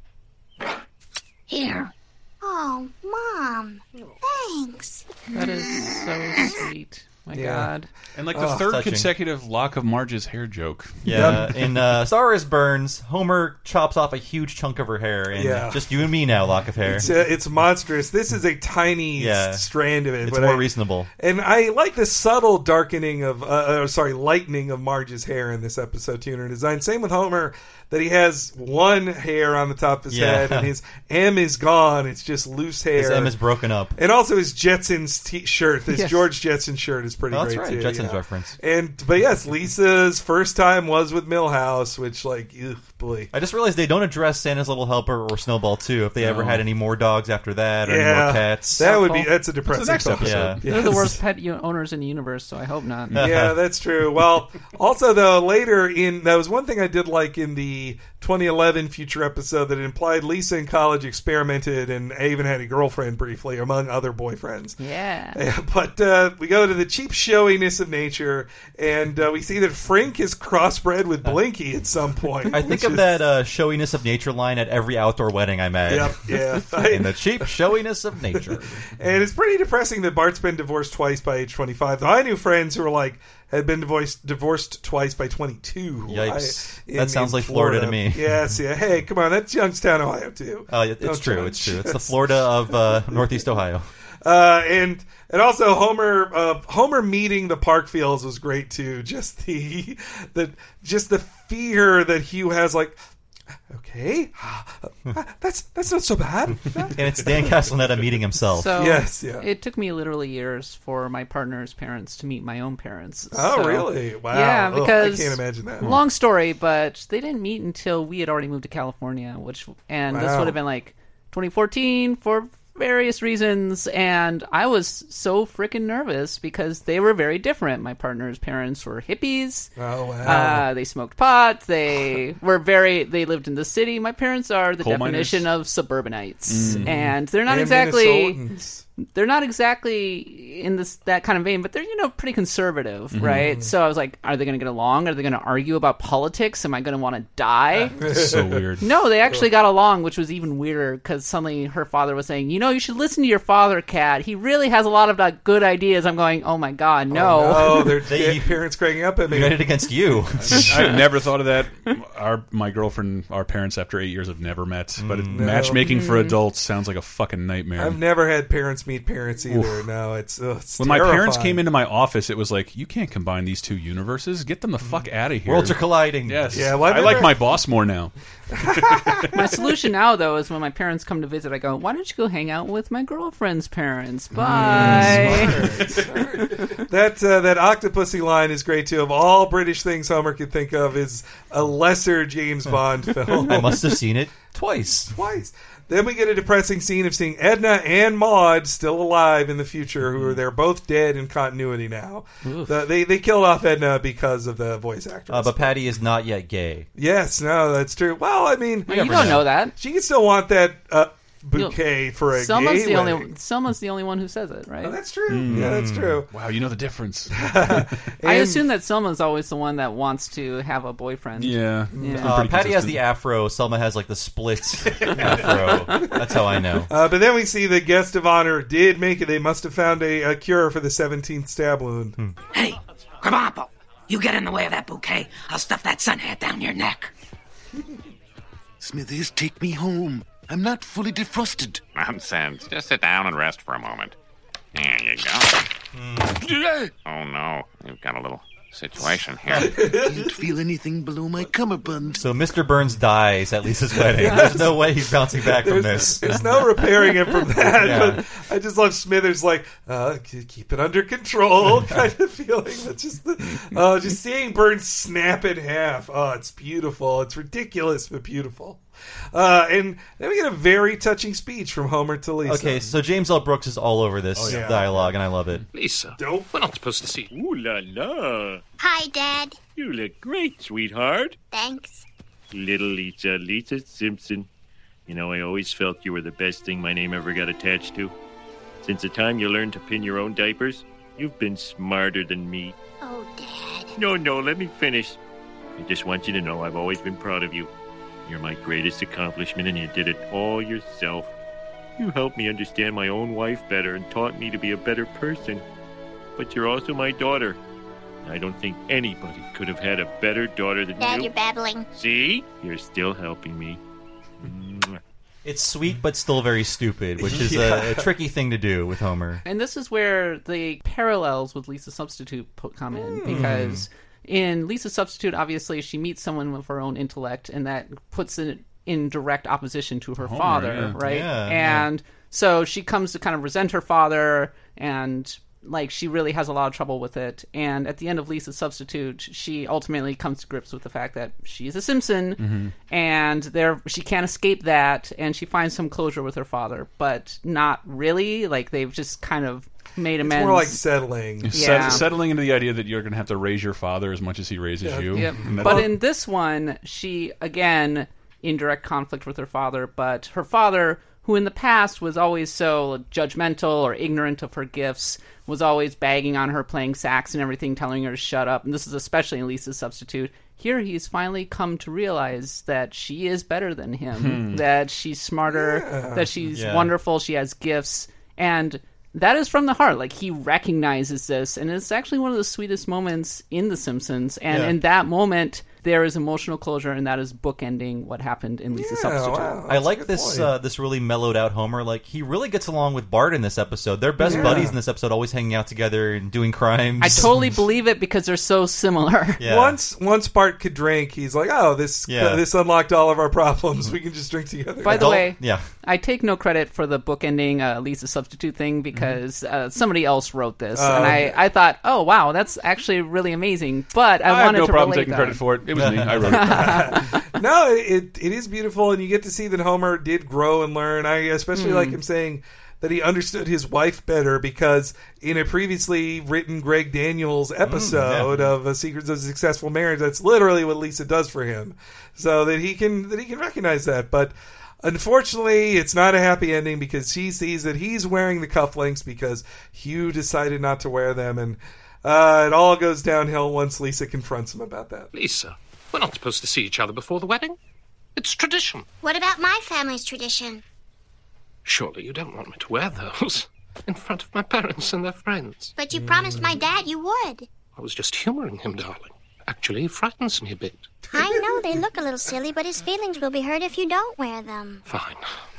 Here.
Oh, Mom. Thanks.
That is so sweet. My God.
And like the third consecutive lock of Marge's hair joke.
Yeah. In Star Wars Burns, Homer chops off a huge chunk of her hair. And just you and me now, lock of hair.
It's monstrous. This is a tiny strand of it.
It's more reasonable.
And I like the subtle darkening of, lightening of Marge's hair in this episode, too, in her design. Same with Homer. That he has one hair on the top of his head, and his M is gone. It's just loose hair.
His M is broken up.
And also his Jetsons shirt, this George Jetson shirt is pretty great,
that's
too.
Jetsons reference.
But yes, Lisa's first time was with Millhouse, which, boy.
I just realized they don't address Santa's Little Helper or Snowball 2 if they ever had any more dogs after that, or any more cats.
That's a depressing
next episode.
Yeah.
They're the worst pet owners in the universe, so I hope not.
Yeah, that's true. Well, also, though, later that was one thing I did like in the 2011 future episode that implied Lisa in college experimented and even had a girlfriend briefly, among other boyfriends.
Yeah.
But we go to the cheap showiness of nature, and we see that Frank is crossbred with Blinky at some point.
I think of that showiness of nature line at every outdoor wedding I'm at.
Yep, yeah.
In the cheap showiness of nature.
And it's pretty depressing that Bart's been divorced twice by age 25. Though I knew friends who were had been divorced twice by 22.
Yikes. That sounds like Florida to me.
Yes, yeah. Hey, come on, that's Youngstown, Ohio, too.
It's true. It's the Florida of Northeast Ohio.
And also Homer meeting the Parkfields was great too. Just the fear that Hugh has, okay, that's not so bad.
And it's Dan Castellaneta meeting himself.
So
yes, yeah.
It took me literally years for my partner's parents to meet my own parents.
Oh, really? Wow.
Yeah, because
I can't imagine that.
Long story, but they didn't meet until we had already moved to California, this would have been 2014 for various reasons, and I was so freaking nervous because they were very different. My partner's parents were hippies.
Oh, wow.
They smoked pot. They lived in the city. My parents are the definition of suburbanites, and they're not they're not exactly in that kind of vein, but they're, pretty conservative, right? So I was like, are they going to get along? Are they going to argue about politics? Am I going to want to die?
So weird.
No, they actually got along, which was even weirder because suddenly her father was saying, you should listen to your father, Kat. He really has a lot of good ideas. I'm going, oh my God, no.
Oh, no, their parents cracking up at me.
United against you.
I've never thought of that. My girlfriend, our parents after 8 years have never met, but matchmaking for adults sounds like a fucking nightmare.
I've never had parents meet parents either. Oof. No, it's
when my parents came into my office, it was like, you can't combine these two universes. Get them the fuck out of here.
Worlds are colliding.
Yes.
Yeah,
I like my boss more now.
My solution now, though, is when my parents come to visit, I go, why don't you go hang out with my girlfriend's parents? Bye.
That Octopussy line is great, too. Of all British things Homer could think of is a lesser James Bond film.
I must have seen it twice.
Then we get a depressing scene of seeing Edna and Maude still alive in the future, who are they're both dead in continuity now. They killed off Edna because of the voice actress.
But Patty is not yet gay.
Yes, no, that's true. Well, I mean,
you don't know that.
She can still want that bouquet for a
Selma's
gay
the
wedding.
Selma's the only one who says it, right?
Oh, that's true. Yeah, that's true.
Wow, you know the difference.
I assume that Selma's always the one that wants to have a boyfriend.
Yeah.
Patty has the afro. Selma has like the split afro. That's how I know.
But then we see the guest of honor did make it. They must have found a cure for the 17th stab wound.
Hey, Krabappel, you get in the way of that bouquet. I'll stuff that sun hat down your neck.
Smithers, take me home. I'm not fully defrosted.
Nonsense. Just sit down and rest for a moment. There you go. Oh, no. You've got a little situation here.
Didn't feel anything below my cummerbund.
So Mr. Burns dies at Lisa's wedding. There's no way he's bouncing back from this.
There's no repairing him from that.
Yeah.
But I just love Smithers like, keep it under control kind of feeling. That's just just seeing Burns snap in half. Oh, it's beautiful. It's ridiculous, but beautiful. And then we get a very touching speech from Homer to Lisa.
Okay, so James L. Brooks is all over this dialogue, and I love it.
Lisa,
Dope.
we're not supposed to see.
Ooh la la.
Hi, Dad.
You look great, sweetheart.
Thanks.
Little Lisa Simpson. You know, I always felt you were the best thing my name ever got attached to. Since the time you learned to pin your own diapers, you've been smarter than me.
Oh, Dad.
No, let me finish. I just want you to know I've always been proud of you. You're my greatest accomplishment, and you did it all yourself. You helped me understand my own wife better and taught me to be a better person. But you're also my daughter. I don't think anybody could have had a better daughter than
Dad,
you.
you're babbling.
See? You're still helping me.
It's sweet, but still very stupid, which is a tricky thing to do with Homer.
And this is where the parallels with Lisa Substitute come in, because in Lisa Substitute, obviously, she meets someone with her own intellect, and that puts it in direct opposition to her father, right? And so she comes to kind of resent her father, and like she really has a lot of trouble with it. And at the end of Lisa Substitute, she ultimately comes to grips with the fact that she's a Simpson, and she can't escape that, and she finds some closure with her father, but not really. Like they've just kind of made amends.
It's more like settling.
Settling into the idea that you're going to have to raise your father as much as he raises you.
Yep. But in this one, she, again, in direct conflict with her father, but her father, who in the past was always so judgmental or ignorant of her gifts, was always bagging on her playing sax and everything, telling her to shut up. And this is especially in Lisa's Substitute. Here he's finally come to realize that she is better than him, that she's smarter, that she's wonderful, she has gifts, and that is from the heart. Like, he recognizes this, and it's actually one of the sweetest moments in The Simpsons. And in that moment, there is emotional closure, and that is bookending what happened in Lisa's Substitute.
Wow,
I like this this really mellowed out Homer. Like, he really gets along with Bart in this episode. They're best buddies in this episode, always hanging out together and doing crimes.
I totally believe it because they're so similar.
Once Bart could drink, he's like, oh, this unlocked all of our problems. We can just drink together.
By the way, I take no credit for the bookending Lisa Substitute thing because somebody else wrote this. And I thought, oh, wow, that's actually really amazing. But I wanted
have no
to
problem
relate
taking
that.
credit for it. It was me. I wrote it.
No, it is beautiful, and you get to see that Homer did grow and learn. I especially like him saying that he understood his wife better because in a previously written Greg Daniels episode of Secrets of a Successful Marriage, that's literally what Lisa does for him, so that he can recognize that. But unfortunately, it's not a happy ending because she sees that he's wearing the cufflinks because Hugh decided not to wear them, and it all goes downhill once Lisa confronts him about that.
Lisa, we're not supposed to see each other before the wedding. It's tradition.
What about my family's tradition?
Surely you don't want me to wear those in front of my parents and their friends.
But you promised my dad you would.
I was just humoring him, darling. Actually, it frightens me a bit.
I know they look a little silly, but his feelings will be hurt if you don't wear them.
Fine.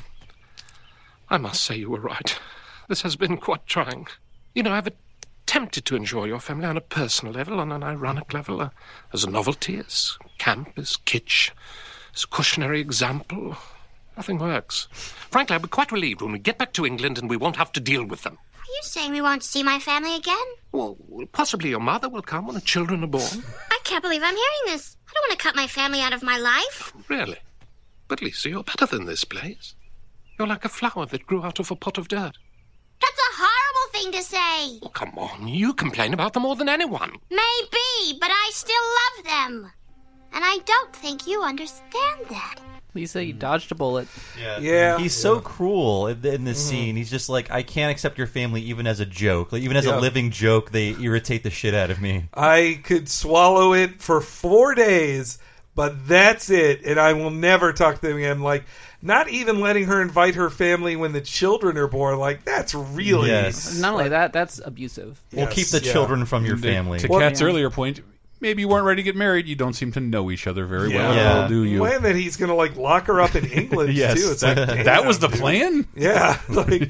I must say you were right. This has been quite trying. You know, I've attempted to enjoy your family on a personal level, on an ironic level, as a novelty, as camp, as kitsch. As a cautionary example, nothing works. Frankly, I'll be quite relieved when we get back to England and we won't have to deal with them.
Are you saying we won't see my family again?
Well, possibly your mother will come when the children are born.
I can't believe I'm hearing this. I don't want to cut my family out of my life.
Really? But Lisa, you're better than this place. You're like a flower that grew out of a pot of dirt.
That's a horrible thing to say.
Oh, come on, you complain about them more than anyone.
Maybe, but I still love them. And I don't think you understand that.
Lisa, you dodged a bullet.
Yeah.
He's so cruel in this scene. He's just like, I can't accept your family even as a joke. Like, even as a living joke, they irritate the shit out of me.
I could swallow it for 4 days, but that's it. And I will never talk to them again. Like, not even letting her invite her family when the children are born. Like, that's really...
Yes.
Not only that, that's abusive.
Well, keep the children from your family.
To Kat's earlier point, maybe you weren't ready to get married. You don't seem to know each other very well, do you?
And then he's going to like lock her up in England
Yes,
too. It's
that was the plan?
Yeah. Like,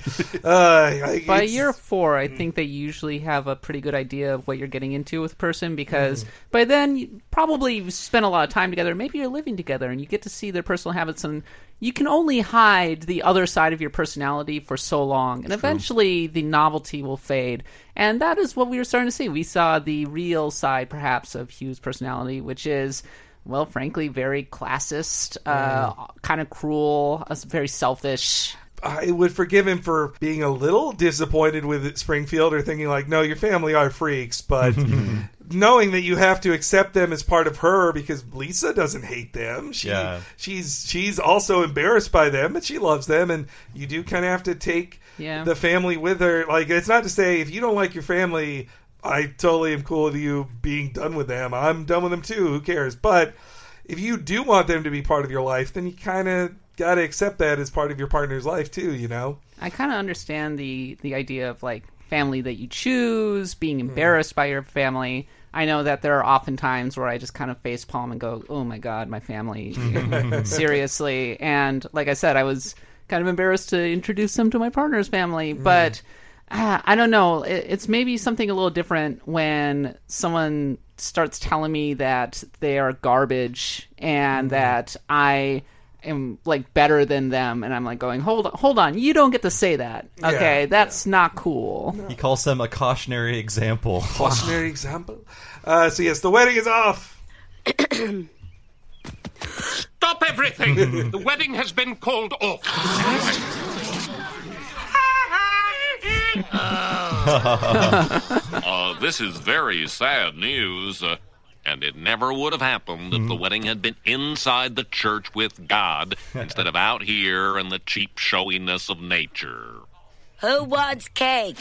by year 4, I think they usually have a pretty good idea of what you're getting into with a person, because by then you probably spent a lot of time together. Maybe you're living together and you get to see their personal habits, and you can only hide the other side of your personality for so long, and eventually the novelty will fade. And that is what we were starting to see. We saw the real side, perhaps, of Hugh's personality, which is, well, frankly, very classist, kind of cruel, very selfish.
I would forgive him for being a little disappointed with Springfield, or thinking like, no, your family are freaks, but knowing that you have to accept them as part of her, because Lisa doesn't hate them. She's also embarrassed by them, but she loves them, and you do kind of have to take the family with her. Like, it's not to say if you don't like your family, I totally am cool with you being done with them. I'm done with them too. Who cares? But if you do want them to be part of your life, then you kind of got to accept that as part of your partner's life too, you know?
I kind of understand the idea of, like, family that you choose, being embarrassed by your family. I know that there are often times where I just kind of facepalm and go, oh my God, my family, seriously. And like I said, I was kind of embarrassed to introduce them to my partner's family, but I don't know. It's maybe something a little different when someone starts telling me that they are garbage and that I am like better than them, and I'm like going, hold on, you don't get to say that. Okay, that's not cool.
He calls them a cautionary example.
Cautionary example. So yes, the wedding is off.
Stop everything! The wedding has been called off.
This is very sad news. And it never would have happened if the wedding had been inside the church with God instead of out here in the cheap showiness of nature.
Who wants cake?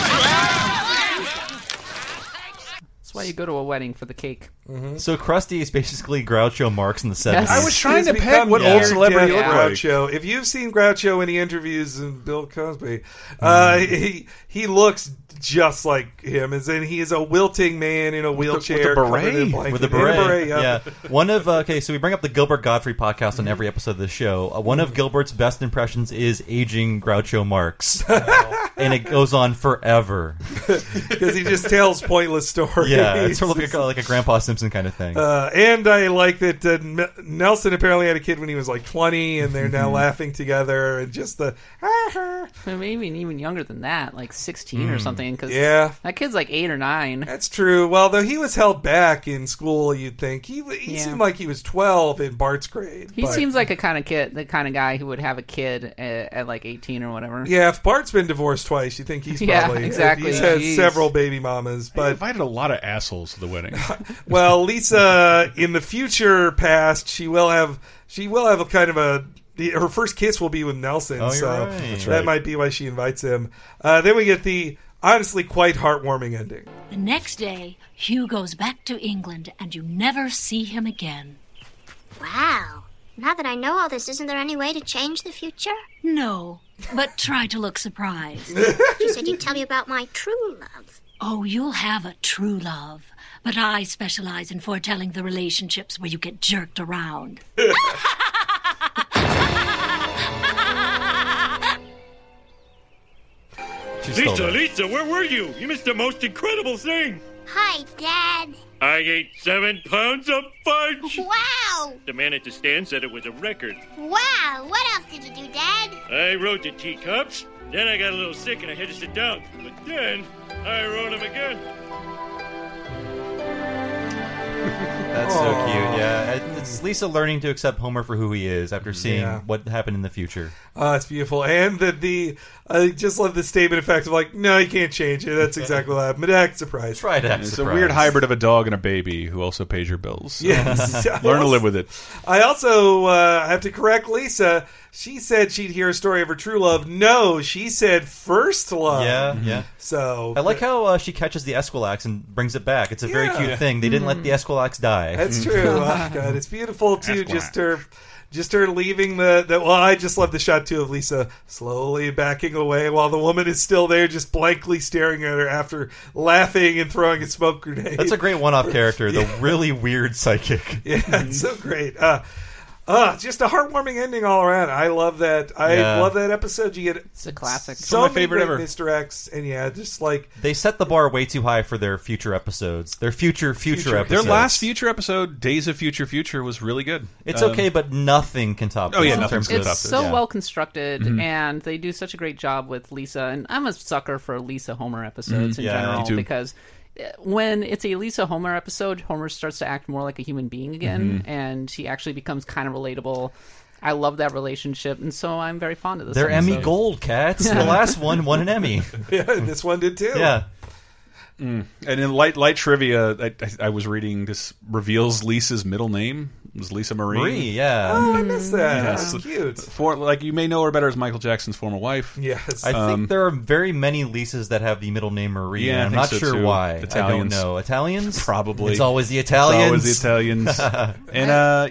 That's why you go to a wedding, for the cake.
So Krusty is basically Groucho Marx in the 70s.
Yes.
I was trying to
He's
peg what
become
old celebrity
near-death
looked like.
Groucho. If you've seen Groucho in the interviews and Bill Cosby, he looks just like him. As in, he is a wilting man in a wheelchair
with a beret.
covered in blanket.
With a beret,
yeah.
One of so we bring up the Gilbert Godfrey podcast on every episode of the show. One of Gilbert's best impressions is aging Groucho Marx, and it goes on forever
because he just tells pointless stories.
Yeah, it's sort of like a Grandpa Simpson kind of thing.
And I like that Nelson apparently had a kid when he was like 20, and they're now laughing together, and just the
maybe even younger than that, like 16 or something. Because that kid's like 8 or 9.
That's true. Well, though he was held back in school, you'd think he seemed like he was 12 in Bart's grade.
He seems like the kind of guy who would have a kid at like 18 or whatever.
Yeah, if Bart's been divorced twice, you think he's probably
exactly.
He's had several baby mamas. But
I invited a lot of assholes to the wedding.
Well, Lisa, in the future past, she will have a kind of her first kiss will be with Nelson.
Oh,
so
you're right.
that might be why she invites him. Then we get the honestly quite heartwarming ending.
The next day, Hugh goes back to England, and you never see him again.
Wow. Now that I know all this, isn't there any way to change the future?
No, but try to look surprised.
You said you'd tell me about my true love.
Oh, you'll have a true love. But I specialize in foretelling the relationships where you get jerked around.
Lisa, where were you? You missed the most incredible thing.
Hi, Dad.
I ate 7 pounds of fudge.
Wow, Whoa!
The man at the stand said it was a record.
Wow! What else did you do, Dad?
I rode the teacups. Then I got a little sick and I had to sit down. But then I rode them again.
That's so cute, yeah. It's Lisa learning to accept Homer for who he is after seeing what happened in the future.
Oh, it's beautiful. And I just love the statement effect of like, no, you can't change it. That's exactly what happened. But act surprised.
Right, act
It's
surprised.
a weird hybrid of a dog and a baby who also pays your bills. So
Yes.
learn to live with it.
I also have to correct Lisa. She said she'd hear a story of her true love. No, she said first love.
Yeah.
So
I like how she catches the Esquilax and brings it back. It's a very cute thing. They didn't let the Esquilax die.
That's true. Oh, God, it's beautiful too. Just her leaving the. Well, I just love the shot too of Lisa slowly backing away while the woman is still there, just blankly staring at her after laughing and throwing a smoke grenade.
That's a great one-off character. The really weird psychic.
Yeah, it's so great. Just a heartwarming ending all around. I love that. I love that episode. You get
It's a classic.
so
my
many
favorite
great
ever.
misdirects, and just like
They set the bar way too high for their future episodes. Their future episodes.
Their last future episode, Days of Future, was really good.
It's okay, but nothing can top this. in terms of
It's so well constructed,
Mhm.
and they do such a great job with Lisa. And I'm a sucker for Lisa Homer episodes in
Yeah, me
general
too.
because when it's a Lisa Homer episode, Homer starts to act more like a human being again, and he actually becomes kind of relatable. I love that relationship, and so I'm very fond of this.
They're
episode.
Emmy Gold cats. The last one won an Emmy.
Yeah, this one did too.
Yeah.
And in light trivia, I was reading this reveals Lisa's middle name was Lisa Marie.
Marie, yeah.
Oh, I missed that.
Yes.
That's cute.
You may know her better as Michael Jackson's former wife.
Yes.
I think there are very many Lisas that have the middle name Marie.
Yeah,
and
I
I'm
think
not
so,
sure
too.
why.
Italians.
I don't know. Italians?
Probably.
It's always the Italians.
It's always the Italians. And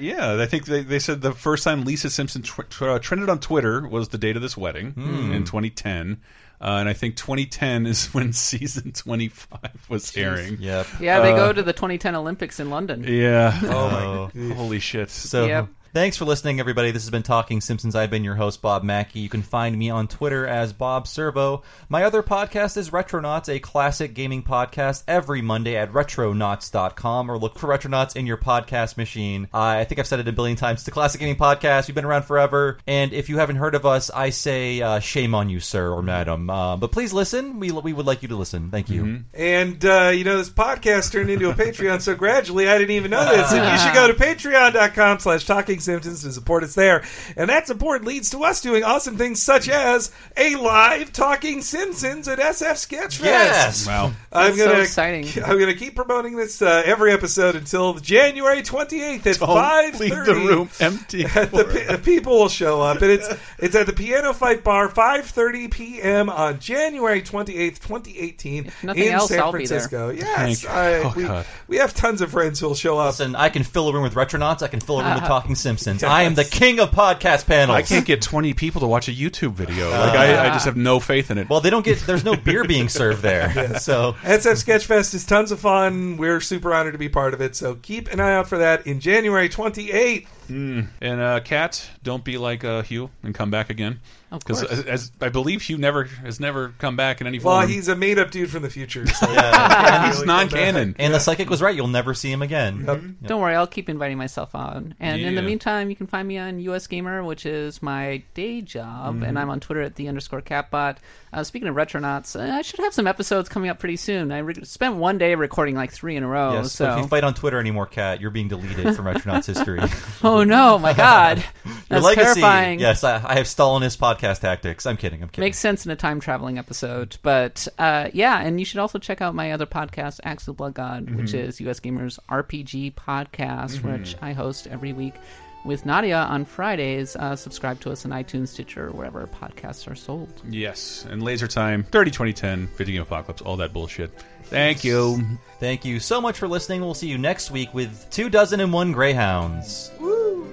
I think they said the first time Lisa Simpson trended on Twitter was the date of this wedding in 2010. And I think 2010 is when season 25 was airing.
Yep.
Yeah, they go to the 2010 Olympics in London.
Yeah.
Oh,
my holy shit.
So, thanks for listening, everybody. This has been Talking Simpsons. I've been your host, Bob Mackey. You can find me on Twitter as Bob Servo. My other podcast is Retronauts, a classic gaming podcast, every Monday at retronauts.com, or look for Retronauts in your podcast machine. I think I've said it a billion times. It's a classic gaming podcast. We've been around forever. And if you haven't heard of us, I say shame on you, sir or madam. But please listen. We would like you to listen. Thank you.
And, this podcast turned into a Patreon so gradually I didn't even know this. And you should go to patreon.com/TalkingSimpsons to support us there. And that support leads to us doing awesome things such as a live Talking Simpsons at SF Sketchfest.
Yes!
Wow.
That's so exciting.
I'm going to keep promoting this every episode until January 28th at 5:30.
Leave the room empty.
The people will show up, and it's at the Piano Fight Bar, 5:30 p.m. on January 28th, 2018,
nothing
in
else,
San
I'll be there.
Francisco.
Thank
Yes,
you. God.
we have tons of friends who will show up.
Listen, I can fill a room with Retronauts. I can fill a room with Talking Simpsons. I am the king of podcast panels.
I can't get 20 people to watch a YouTube video. I just have no faith in it.
Well, they don't get. There's no beer being served there. So
SF Sketchfest is tons of fun. We're super honored to be part of it. So keep an eye out for that in January 28th.
And Kat, don't be like Hugh and come back again.
Of course.
As I believe Hugh has never come back in any form.
Well, he's a made-up dude from the future. So
he's non-canon.
And the psychic was right. You'll never see him again.
Don't worry, I'll keep inviting myself on. And in the meantime, you can find me on US Gamer, which is my day job, and I'm on Twitter at @the_catbot. Speaking of Retronauts, I should have some episodes coming up pretty soon. I spent one day recording like 3 in a row.
Yes,
so
if you fight on Twitter anymore, Kat, you're being deleted from Retronauts history.
Oh no, my God.
Your
That's
legacy.
terrifying.
Yes, I have Stalinist podcast tactics. I'm kidding.
Makes sense in a time traveling episode. But and you should also check out my other podcast, Axe of the Blood God, which is US Gamer's RPG podcast, which I host every week with Nadia on Fridays. Subscribe to us on iTunes, Stitcher, wherever podcasts are sold.
Yes, and Laser Time, 30-2010, Video Game Apocalypse, all that bullshit. Thank you.
Thank you so much for listening. We'll see you next week with 201 Greyhounds.
Woo!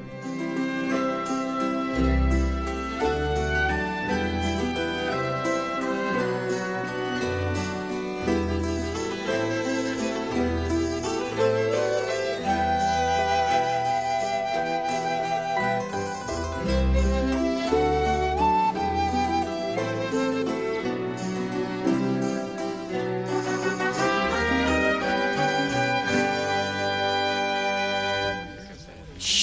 Shh.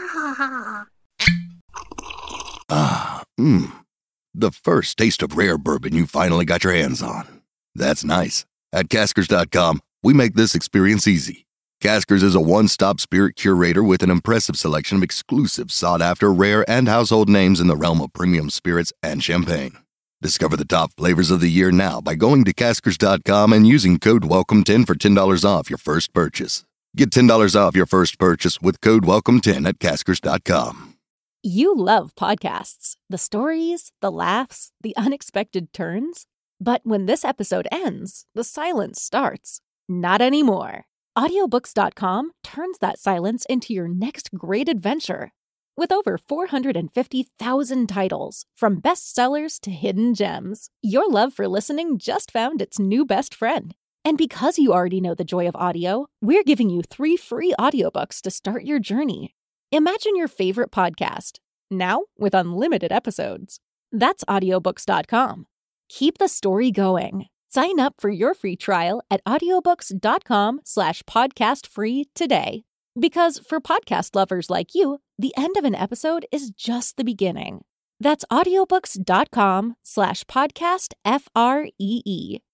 The first taste of rare bourbon you finally got your hands on. That's nice. At Caskers.com, we make this experience easy. Caskers is a one-stop spirit curator with an impressive selection of exclusive, sought-after, rare, and household names in the realm of premium spirits and champagne. Discover the top flavors of the year now by going to Caskers.com and using code WELCOME10 for $10 off your first purchase. Get $10 off your first purchase with code WELCOME10 at Caskers.com.
You love podcasts. The stories, the laughs, the unexpected turns. But when this episode ends, the silence starts. Not anymore. Audiobooks.com turns that silence into your next great adventure. With over 450,000 titles, from bestsellers to hidden gems, your love for listening just found its new best friend. And because you already know the joy of audio, we're giving you 3 free audiobooks to start your journey. Imagine your favorite podcast, now with unlimited episodes. That's audiobooks.com. Keep the story going. Sign up for your free trial at audiobooks.com/podcastfree today. Because for podcast lovers like you, the end of an episode is just the beginning. That's audiobooks.com/podcastfree.